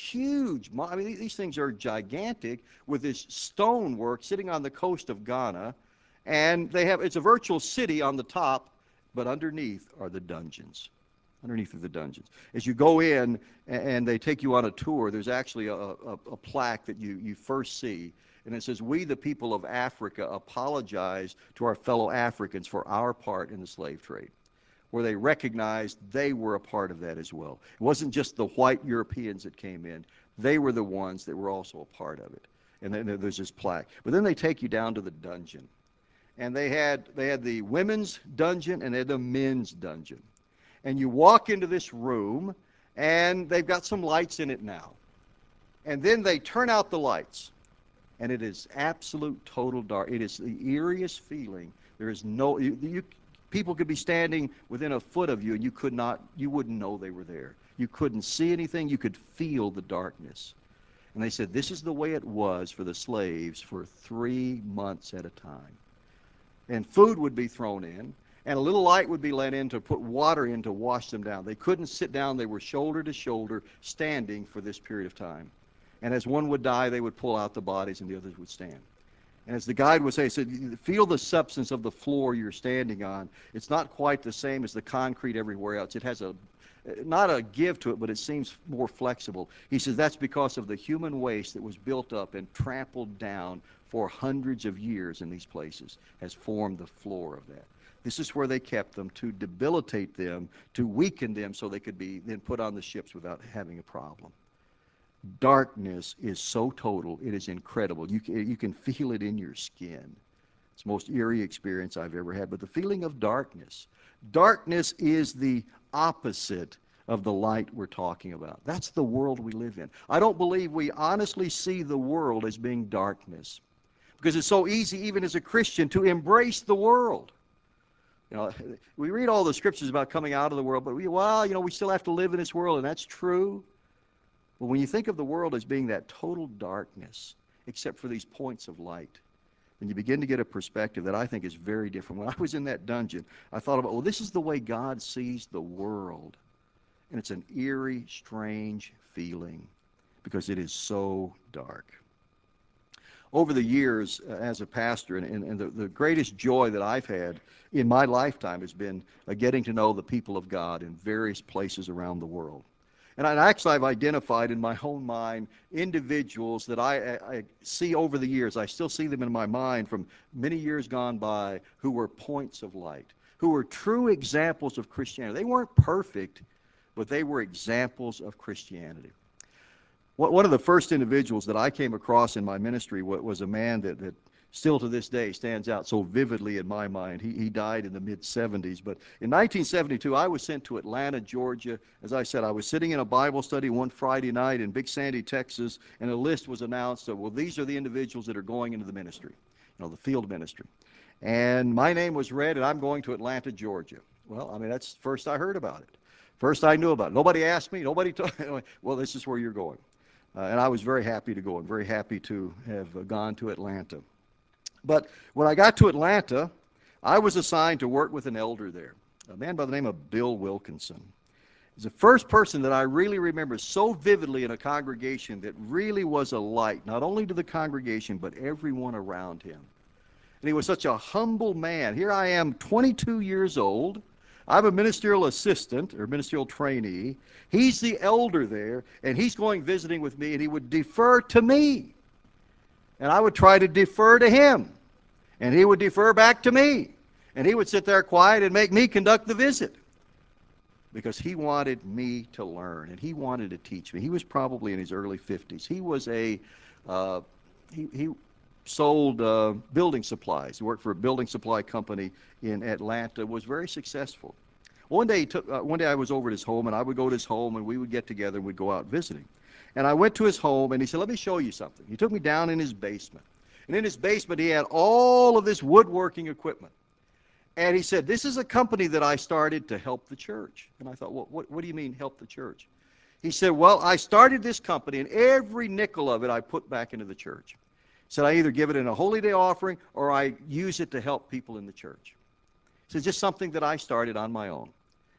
these things are gigantic with this stonework sitting on the coast of Ghana, and it's a virtual city on the top, but underneath are the dungeons. Underneath are the dungeons. As you go in and they take you on a tour, there's actually a plaque that you first see. And it says, "We, the people of Africa, apologize to our fellow Africans for our part in the slave trade," where they recognized they were a part of that as well. It wasn't just the white Europeans that came in. They were the ones that were also a part of it. And then there's this plaque. But then they take you down to the dungeon. And they had the women's dungeon and they had the men's dungeon. And you walk into this room, and they've got some lights in it now. And then they turn out the lights. And it is absolute total dark. It is the eeriest feeling. There is no people could be standing within a foot of you, and you wouldn't know they were there. You couldn't see anything. You could feel the darkness. And they said this is the way it was for the slaves for 3 months at a time. And food would be thrown in, and a little light would be let in to put water in to wash them down. They couldn't sit down. They were shoulder to shoulder standing for this period of time. And as one would die, they would pull out the bodies and the others would stand. And as the guide would say, he said, feel the substance of the floor you're standing on. It's not quite the same as the concrete everywhere else. It has not a give to it, but it seems more flexible. He says that's because of the human waste that was built up and trampled down for hundreds of years in these places has formed the floor of that. This is where they kept them to debilitate them, to weaken them so they could be then put on the ships without having a problem. Darkness is so total, it is incredible. You can feel it in your skin. It's the most eerie experience I've ever had. But the feeling of darkness is the opposite of the light we're talking about. That's the world we live in. I don't believe we honestly see the world as being darkness, because it's so easy, even as a Christian, to embrace the world. We read all the scriptures about coming out of the world, but we still have to live in this world, and that's true. But when you think of the world as being that total darkness, except for these points of light, then you begin to get a perspective that I think is very different. When I was in that dungeon, I thought about, this is the way God sees the world. And it's an eerie, strange feeling because it is so dark. Over the years as a pastor, and the greatest joy that I've had in my lifetime has been getting to know the people of God in various places around the world. And I've identified in my own mind individuals that I see over the years. I still see them in my mind from many years gone by who were points of light, who were true examples of Christianity. They weren't perfect, but they were examples of Christianity. One of the first individuals that I came across in my ministry was a man that still to this day stands out so vividly in my mind. He died in the mid-70s. But in 1972, I was sent to Atlanta, Georgia. As I said, I was sitting in a Bible study one Friday night in Big Sandy, Texas, and a list was announced of, well, these are the individuals that are going into the ministry, the field ministry. And my name was read, and I'm going to Atlanta, Georgia. Well, I mean, that's the first I heard about it. First I knew about it. Nobody asked me. Nobody told me. Well, this is where you're going. And I was very happy to go and very happy to have gone to Atlanta. But when I got to Atlanta, I was assigned to work with an elder there, a man by the name of Bill Wilkinson. He's the first person that I really remember so vividly in a congregation that really was a light, not only to the congregation, but everyone around him. And he was such a humble man. Here I am, 22 years old. I'm a ministerial assistant or ministerial trainee. He's the elder there, and he's going visiting with me, and he would defer to me. And I would try to defer to him. And he would defer back to me. And he would sit there quiet and make me conduct the visit. Because he wanted me to learn, and he wanted to teach me. He was probably in his early 50s. He was he sold building supplies. He worked for a building supply company in Atlanta, was very successful. One day I was over at his home, and I would go to his home, and we would get together, and we'd go out visiting. And I went to his home, and he said, let me show you something. He took me down in his basement. And in his basement, he had all of this woodworking equipment. And he said, this is a company that I started to help the church. And I thought, well, what do you mean help the church? He said, well, I started this company, and every nickel of it I put back into the church. He said, I either give it in a Holy Day offering or I use it to help people in the church. He said, just something that I started on my own.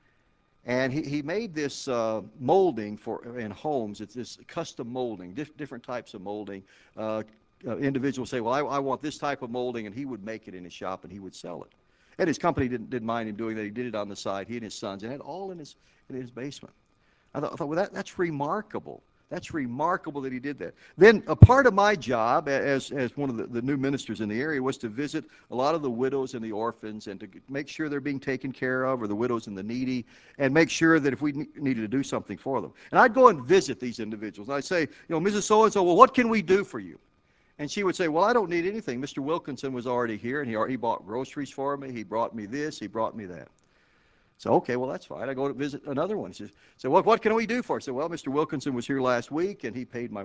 And he made this molding in homes. It's this custom molding, different types of molding. Individuals say, well, I want this type of molding, and he would make it in his shop, and he would sell it. And his company didn't mind him doing that. He did it on the side, he and his sons, and had all in his basement. I thought well, that's remarkable. That's remarkable that he did that. Then a part of my job as one of the new ministers in the area was to visit a lot of the widows and the orphans and to make sure they're being taken care of, or the widows and the needy, and make sure that if we needed to do something for them. And I'd go and visit these individuals. And I'd say, Mrs. So-and-so, well, what can we do for you? And she would say, well, I don't need anything. Mr. Wilkinson was already here, and he bought groceries for me. He brought me this. He brought me that. So, okay, well, that's fine. I go to visit another one. He says, so what can we do for you? I said, well, Mr. Wilkinson was here last week, and he paid my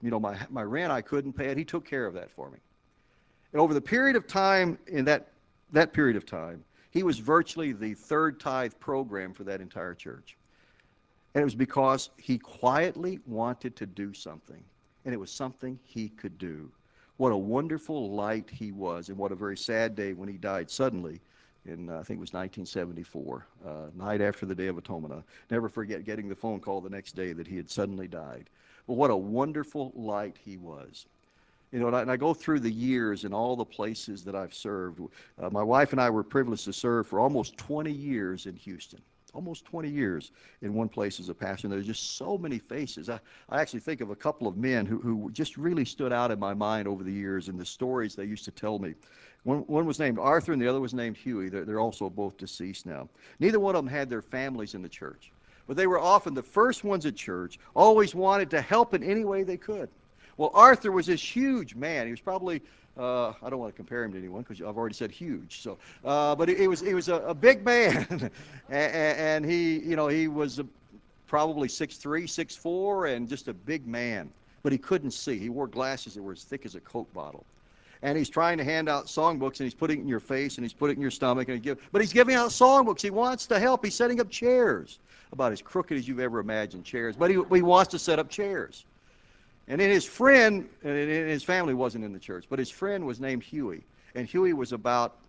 rent. I couldn't pay it. He took care of that for me. And over the period of time, in that period of time, he was virtually the third tithe program for that entire church. And it was because he quietly wanted to do something, and it was something he could do. What a wonderful light he was, and what a very sad day when he died suddenly in, I think it was 1974, night after the Day of Atonement. I'll never forget getting the phone call the next day that he had suddenly died. But what a wonderful light he was. And I go through the years and all the places that I've served. My wife and I were privileged to serve for almost 20 years in Houston. Almost 20 years in one place as a pastor. And there's just so many faces. I actually think of a couple of men who just really stood out in my mind over the years and the stories they used to tell me. One was named Arthur and the other was named Huey. They're also both deceased now. Neither one of them had their families in the church. But they were often the first ones at church, always wanted to help in any way they could. Well, Arthur was this huge man. He was probably, I don't want to compare him to anyone because I've already said huge. So, but he was a big man, and he was probably 6'3", 6'4", and just a big man. But he couldn't see. He wore glasses that were as thick as a Coke bottle. And he's trying to hand out songbooks, and he's putting it in your face, and he's putting it in your stomach, but he's giving out songbooks. He wants to help. He's setting up chairs, about as crooked as you've ever imagined chairs. But he wants to set up chairs. And then his friend, and his family wasn't in the church, but his friend was named Huey. And Huey was about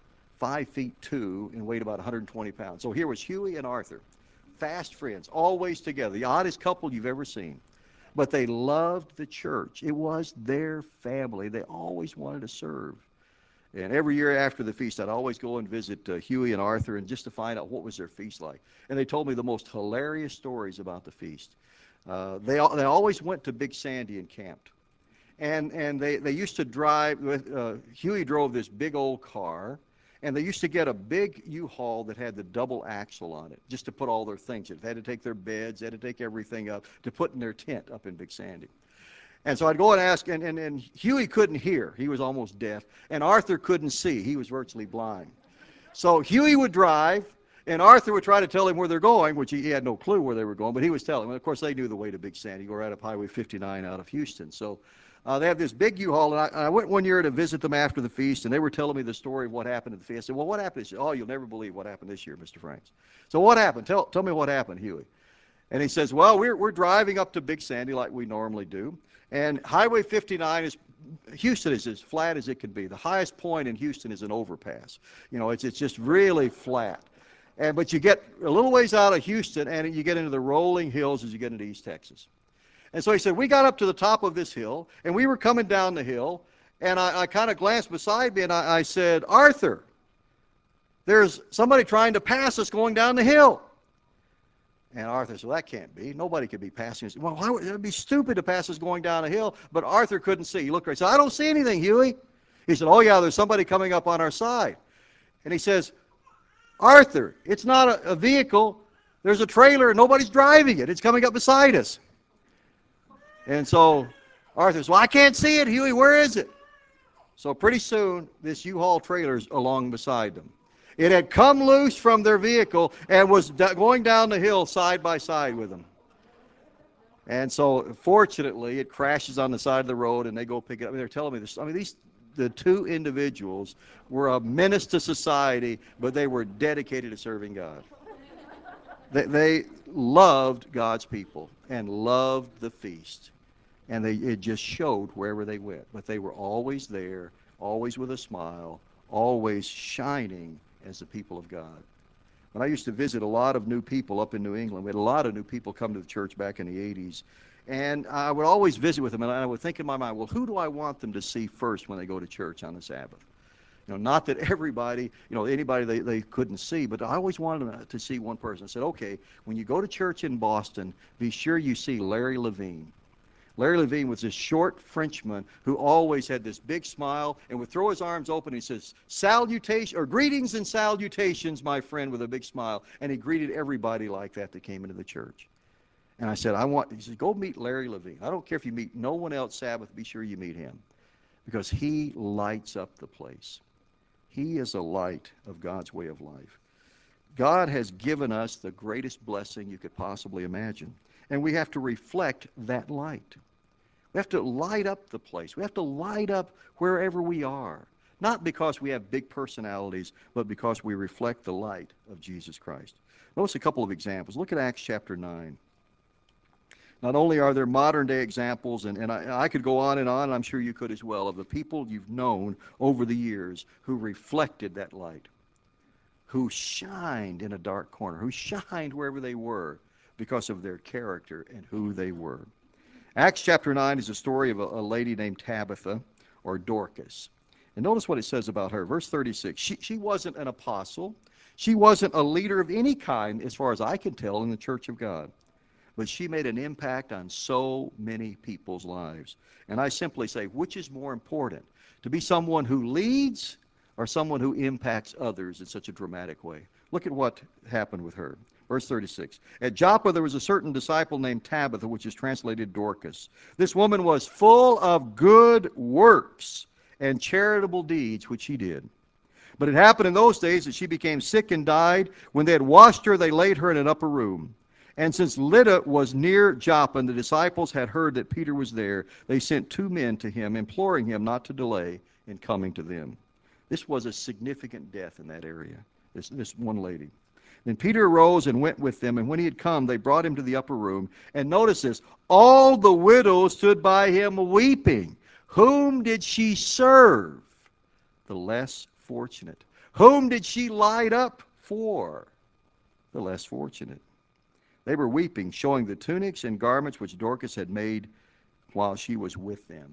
5'2" and weighed about 120 pounds. So here was Huey and Arthur, fast friends, always together, the oddest couple you've ever seen. But they loved the church. It was their family. They always wanted to serve. And every year after the feast, I'd always go and visit Huey and Arthur, and just to find out what was their feast like. And they told me the most hilarious stories about the feast. They always went to Big Sandy and camped. And they used to drive, Huey drove this big old car, and they used to get a big U-Haul that had the double axle on it, just to put all their things in. They had to take their beds, they had to take everything up to put in their tent up in Big Sandy. And so I'd go and ask, and Huey couldn't hear. He was almost deaf. And Arthur couldn't see. He was virtually blind. So Huey would drive, and Arthur would try to tell him where they're going, which he had no clue where they were going, but he was telling them. And of course, they knew the way to Big Sandy. You go right up Highway 59 out of Houston. So they have this big U-Haul, and I went one year to visit them after the feast, and they were telling me the story of what happened at the feast. I said, well, what happened this year? Oh, you'll never believe what happened this year, Mr. Franks. So what happened? Tell me what happened, Huey. And he says, well, we're driving up to Big Sandy like we normally do, and Highway 59 is, Houston is as flat as it can be. The highest point in Houston is an overpass. You know, it's just really flat. But you get a little ways out of Houston, and you get into the rolling hills as you get into East Texas. And so he said, we got up to the top of this hill, and we were coming down the hill, and I kind of glanced beside me, and I said, Arthur, there's somebody trying to pass us going down the hill. And Arthur said, well, that can't be. Nobody could be passing us. Well, why would it be stupid to pass us going down a hill? But Arthur couldn't see. He looked right. He said, I don't see anything, Huey. He said, oh, yeah, there's somebody coming up on our side. And he says, Arthur, it's not a vehicle. There's a trailer, and nobody's driving it. It's coming up beside us. And so Arthur says, well, I can't see it, Huey. Where is it? So pretty soon, this U-Haul trailer's along beside them. It had come loose from their vehicle and was going down the hill side by side with them. And so, fortunately, it crashes on the side of the road, and they go pick it up. I mean, they're telling me this. I mean, the two individuals were a menace to society, but they were dedicated to serving God. They loved God's people and loved the feast. And it just showed wherever they went. But they were always there, always with a smile, always shining as the people of God. When I used to visit a lot of new people up in New England, we had a lot of new people come to the church back in the 80s. And I would always visit with them, and I would think in my mind, well, who do I want them to see first when they go to church on the Sabbath? You know, not that everybody, anybody they couldn't see, but I always wanted them to see one person. I said, okay, when you go to church in Boston, be sure you see Larry Levine. Larry Levine was this short Frenchman who always had this big smile and would throw his arms open. And he says, "Salutation or greetings and salutations, my friend," with a big smile. And he greeted everybody like that came into the church. And I said, he said, go meet Larry Levine. I don't care if you meet no one else Sabbath, be sure you meet him. Because he lights up the place. He is a light of God's way of life. God has given us the greatest blessing you could possibly imagine. And we have to reflect that light. We have to light up the place. We have to light up wherever we are. Not because we have big personalities, but because we reflect the light of Jesus Christ. Notice a couple of examples. Look at Acts chapter 9. Not only are there modern day examples, and I could go on, and I'm sure you could as well, of the people you've known over the years who reflected that light, who shined in a dark corner, who shined wherever they were because of their character and who they were. Acts chapter 9 is a story of a lady named Tabitha, or Dorcas. And notice what it says about her. Verse 36, she wasn't an apostle. She wasn't a leader of any kind, as far as I can tell, in the church of God. But she made an impact on so many people's lives. And I simply say, which is more important? To be someone who leads or someone who impacts others in such a dramatic way? Look at what happened with her. Verse 36. At Joppa there was a certain disciple named Tabitha, which is translated Dorcas. This woman was full of good works and charitable deeds, which she did. But it happened in those days that she became sick and died. When they had washed her, they laid her in an upper room. And since Lydda was near Joppa, and the disciples had heard that Peter was there, they sent 2 men to him, imploring him not to delay in coming to them. This was a significant death in that area, this one lady. Then Peter arose and went with them, and when he had come, they brought him to the upper room. And notice this, all the widows stood by him weeping. Whom did she serve? The less fortunate. Whom did she light up for? The less fortunate. They were weeping, showing the tunics and garments which Dorcas had made while she was with them.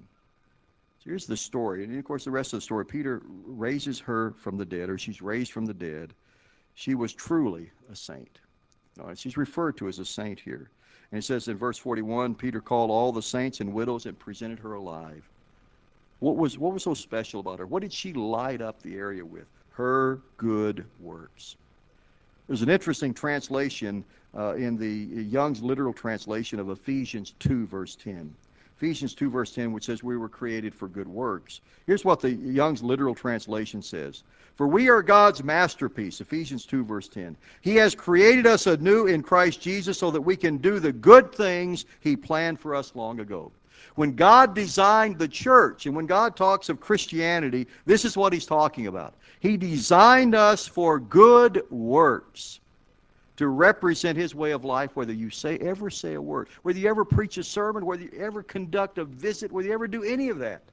So here's the story. And of course, the rest of the story, Peter raises her from the dead, or she's raised from the dead. She was truly a saint. She's referred to as a saint here. And it says in verse 41, Peter called all the saints and widows and presented her alive. What was so special about her? What did she light up the area with? Her good works. There's an interesting translation in the Young's literal translation of Ephesians 2, verse 10. Ephesians 2, verse 10, which says we were created for good works. Here's what the Young's literal translation says. For we are God's masterpiece, Ephesians 2, verse 10. He has created us anew in Christ Jesus so that we can do the good things He planned for us long ago. When God designed the church, and when God talks of Christianity, this is what He's talking about. He designed us for good works, to represent His way of life, whether you ever say a word, whether you ever preach a sermon, whether you ever conduct a visit, whether you ever do any of that.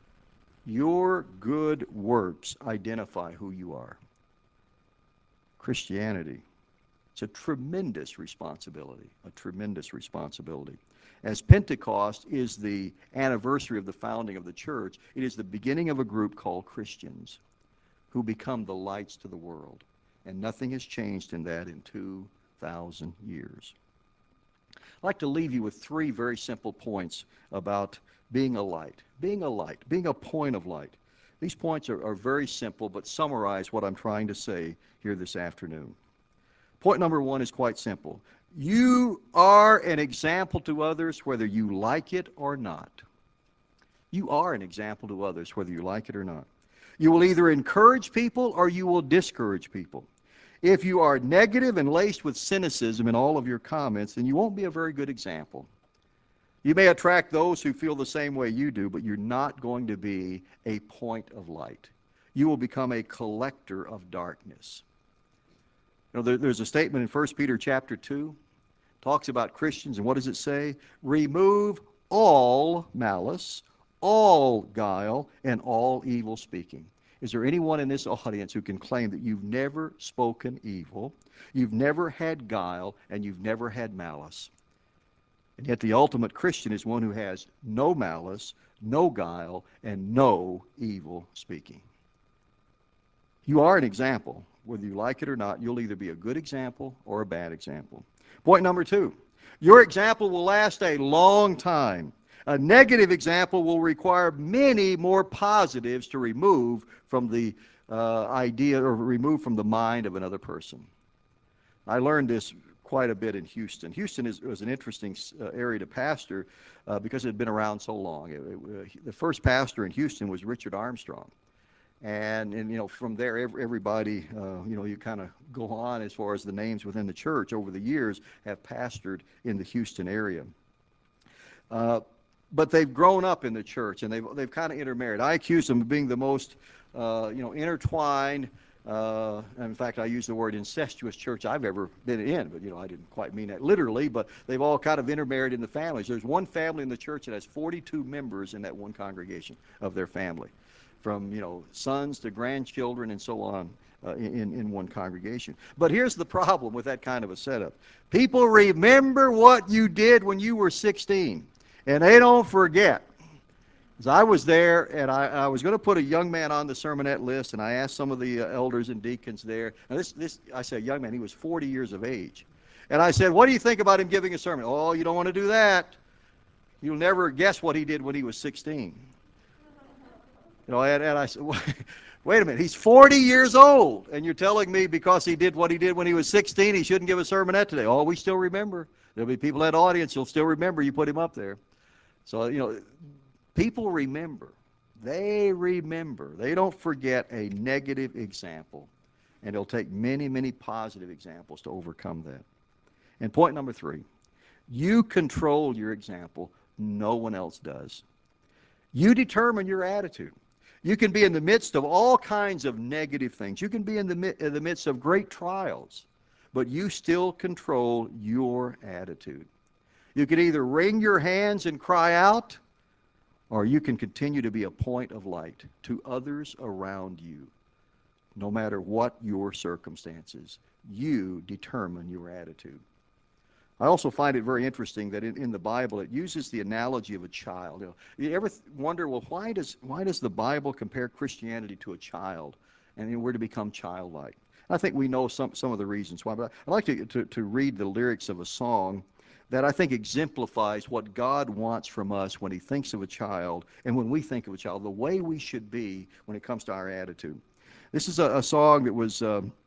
Your good works identify who you are. Christianity, it's a tremendous responsibility, a tremendous responsibility. As Pentecost is the anniversary of the founding of the church, it is the beginning of a group called Christians who become the lights to the world. And nothing has changed in that in 2,000 years. I'd like to leave you with three very simple points about being a light, being a point of light. These points are very simple, but summarize what I'm trying to say here this afternoon. Point number one is quite simple. You are an example to others whether you like it or not. You are an example to others whether you like it or not. You will either encourage people or you will discourage people. If you are negative and laced with cynicism in all of your comments, then you won't be a very good example. You may attract those who feel the same way you do, but you're not going to be a point of light. You will become a collector of darkness. You know, there's a statement in 1 Peter chapter 2, talks about Christians, and what does it say? Remove all malice, all guile, and all evil speaking. Is there anyone in this audience who can claim that you've never spoken evil, you've never had guile, and you've never had malice? And yet the ultimate Christian is one who has no malice, no guile, and no evil speaking. You are an example. Whether you like it or not, you'll either be a good example or a bad example. Point number two, your example will last a long time. A negative example will require many more positives to remove from the idea or remove from the mind of another person. I learned this quite a bit in Houston. Houston was an interesting area to pastor because it had been around so long. The first pastor in Houston was Richard Armstrong. And you know, from there, everybody, you know, you kind of go on as far as the names within the church over the years have pastored in the Houston area. But they've grown up in the church, and they've kind of intermarried. I accuse them of being the most, you know, intertwined. In fact, I use the word incestuous church I've ever been in, but you know, I didn't quite mean that literally. But they've all kind of intermarried in the families. There's one family in the church that has 42 members in that one congregation of their family, from you know sons to grandchildren and so on. In one congregation. But here's the problem with that kind of a setup. People remember what you did when you were 16, and they don't forget. As I was there, and I was going to put a young man on the sermonette list, and I asked some of the elders and deacons there. Now I say young man, he was 40 years of age. And I said, what do you think about him giving a sermon? Oh, you don't want to do that. You'll never guess what he did when he was 16. You know, and I said, wait a minute, he's 40 years old, and you're telling me because he did what he did when he was 16, he shouldn't give a sermonette today. Oh, we still remember. There'll be people in that audience who'll still remember you put him up there. So, you know, people remember. They remember. They don't forget a negative example, and it'll take many, many positive examples to overcome that. And point number three, you control your example. No one else does. You determine your attitude. You can be in the midst of all kinds of negative things. You can be in the midst of great trials, but you still control your attitude. You can either wring your hands and cry out, or you can continue to be a point of light to others around you, no matter what your circumstances. You determine your attitude. I also find it very interesting that in the Bible it uses the analogy of a child. You ever wonder, well, why does the Bible compare Christianity to a child, and we're to become childlike? I think we know some of the reasons why, but I'd like to read the lyrics of a song that I think exemplifies what God wants from us when He thinks of a child, and when we think of a child, the way we should be when it comes to our attitude. This is a song that was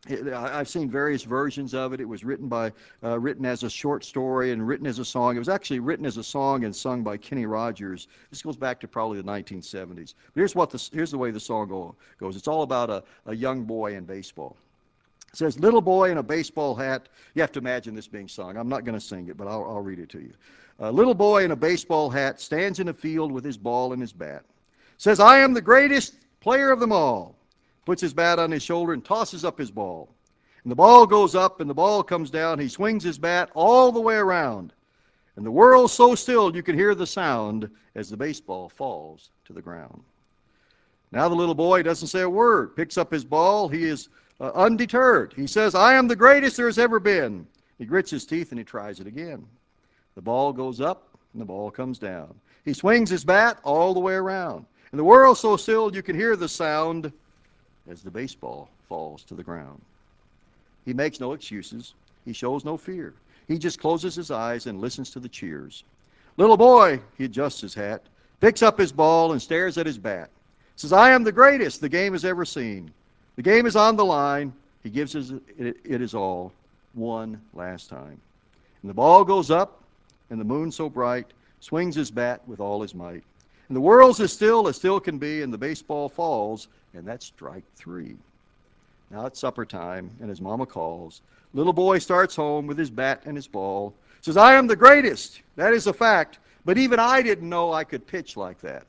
I've seen various versions of it. It was written as a short story and written as a song. It was actually written as a song and sung by Kenny Rogers. This goes back to probably the 1970s. But here's the way the song goes. It's all about a young boy in baseball. It says, little boy in a baseball hat. You have to imagine this being sung. I'm not going to sing it, but I'll read it to you. A little boy in a baseball hat stands in a field with his ball and his bat. Says, I am the greatest player of them all. Puts his bat on his shoulder and tosses up his ball. And the ball goes up and the ball comes down. He swings his bat all the way around. And the world's so still you can hear the sound as the baseball falls to the ground. Now the little boy doesn't say a word, picks up his ball. He is undeterred. He says, I am the greatest there has ever been. He grits his teeth and he tries it again. The ball goes up and the ball comes down. He swings his bat all the way around. And the world's so still you can hear the sound as the baseball falls to the ground. He makes no excuses. He shows no fear. He just closes his eyes and listens to the cheers. Little boy, he adjusts his hat, picks up his ball and stares at his bat. Says, I am the greatest the game has ever seen. The game is on the line. He gives it his all one last time. And the ball goes up, and the moon so bright swings his bat with all his might. And the world's as still can be, and the baseball falls, and that's strike three. Now it's supper time, and his mama calls. Little boy starts home with his bat and his ball. Says, I am the greatest. That is a fact. But even I didn't know I could pitch like that.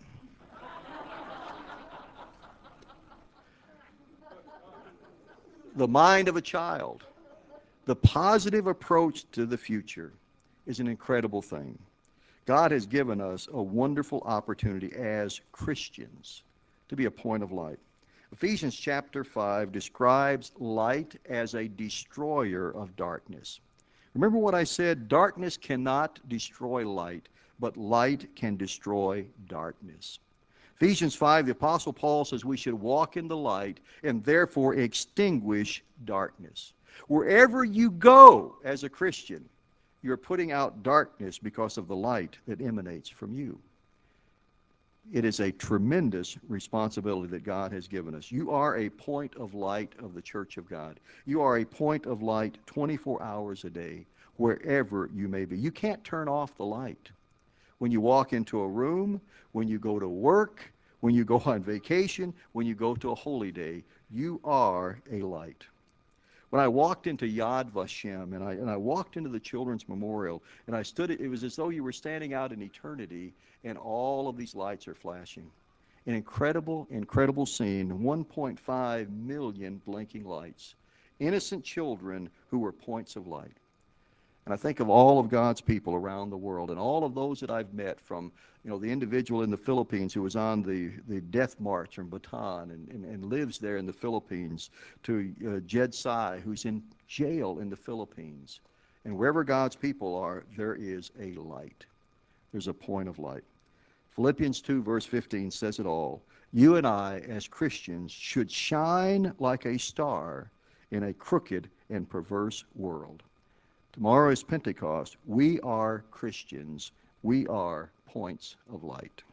The mind of a child, the positive approach to the future is an incredible thing. God has given us a wonderful opportunity as Christians to be a point of light. Ephesians chapter 5 describes light as a destroyer of darkness. Remember what I said? Darkness cannot destroy light, but light can destroy darkness. Ephesians 5, the Apostle Paul says we should walk in the light and therefore extinguish darkness. Wherever you go as a Christian, you're putting out darkness because of the light that emanates from you. It is a tremendous responsibility that God has given us. You are a point of light of the church of God. You are a point of light 24 hours a day, wherever you may be. You can't turn off the light. When you walk into a room, when you go to work, when you go on vacation, when you go to a holy day, you are a light. When I walked into Yad Vashem and I walked into the Children's Memorial and I stood, it was as though you were standing out in eternity and all of these lights are flashing. An incredible, incredible scene, 1.5 million blinking lights. Innocent children who were points of light. And I think of all of God's people around the world and all of those that I've met, from the individual in the Philippines who was on the death march from Bataan and lives there in the Philippines, to Jed Sai, who's in jail in the Philippines. And wherever God's people are, there is a light. There's a point of light. Philippians 2 verse 15 says it all. You and I as Christians should shine like a star in a crooked and perverse world. Tomorrow is Pentecost. We are Christians. We are points of light.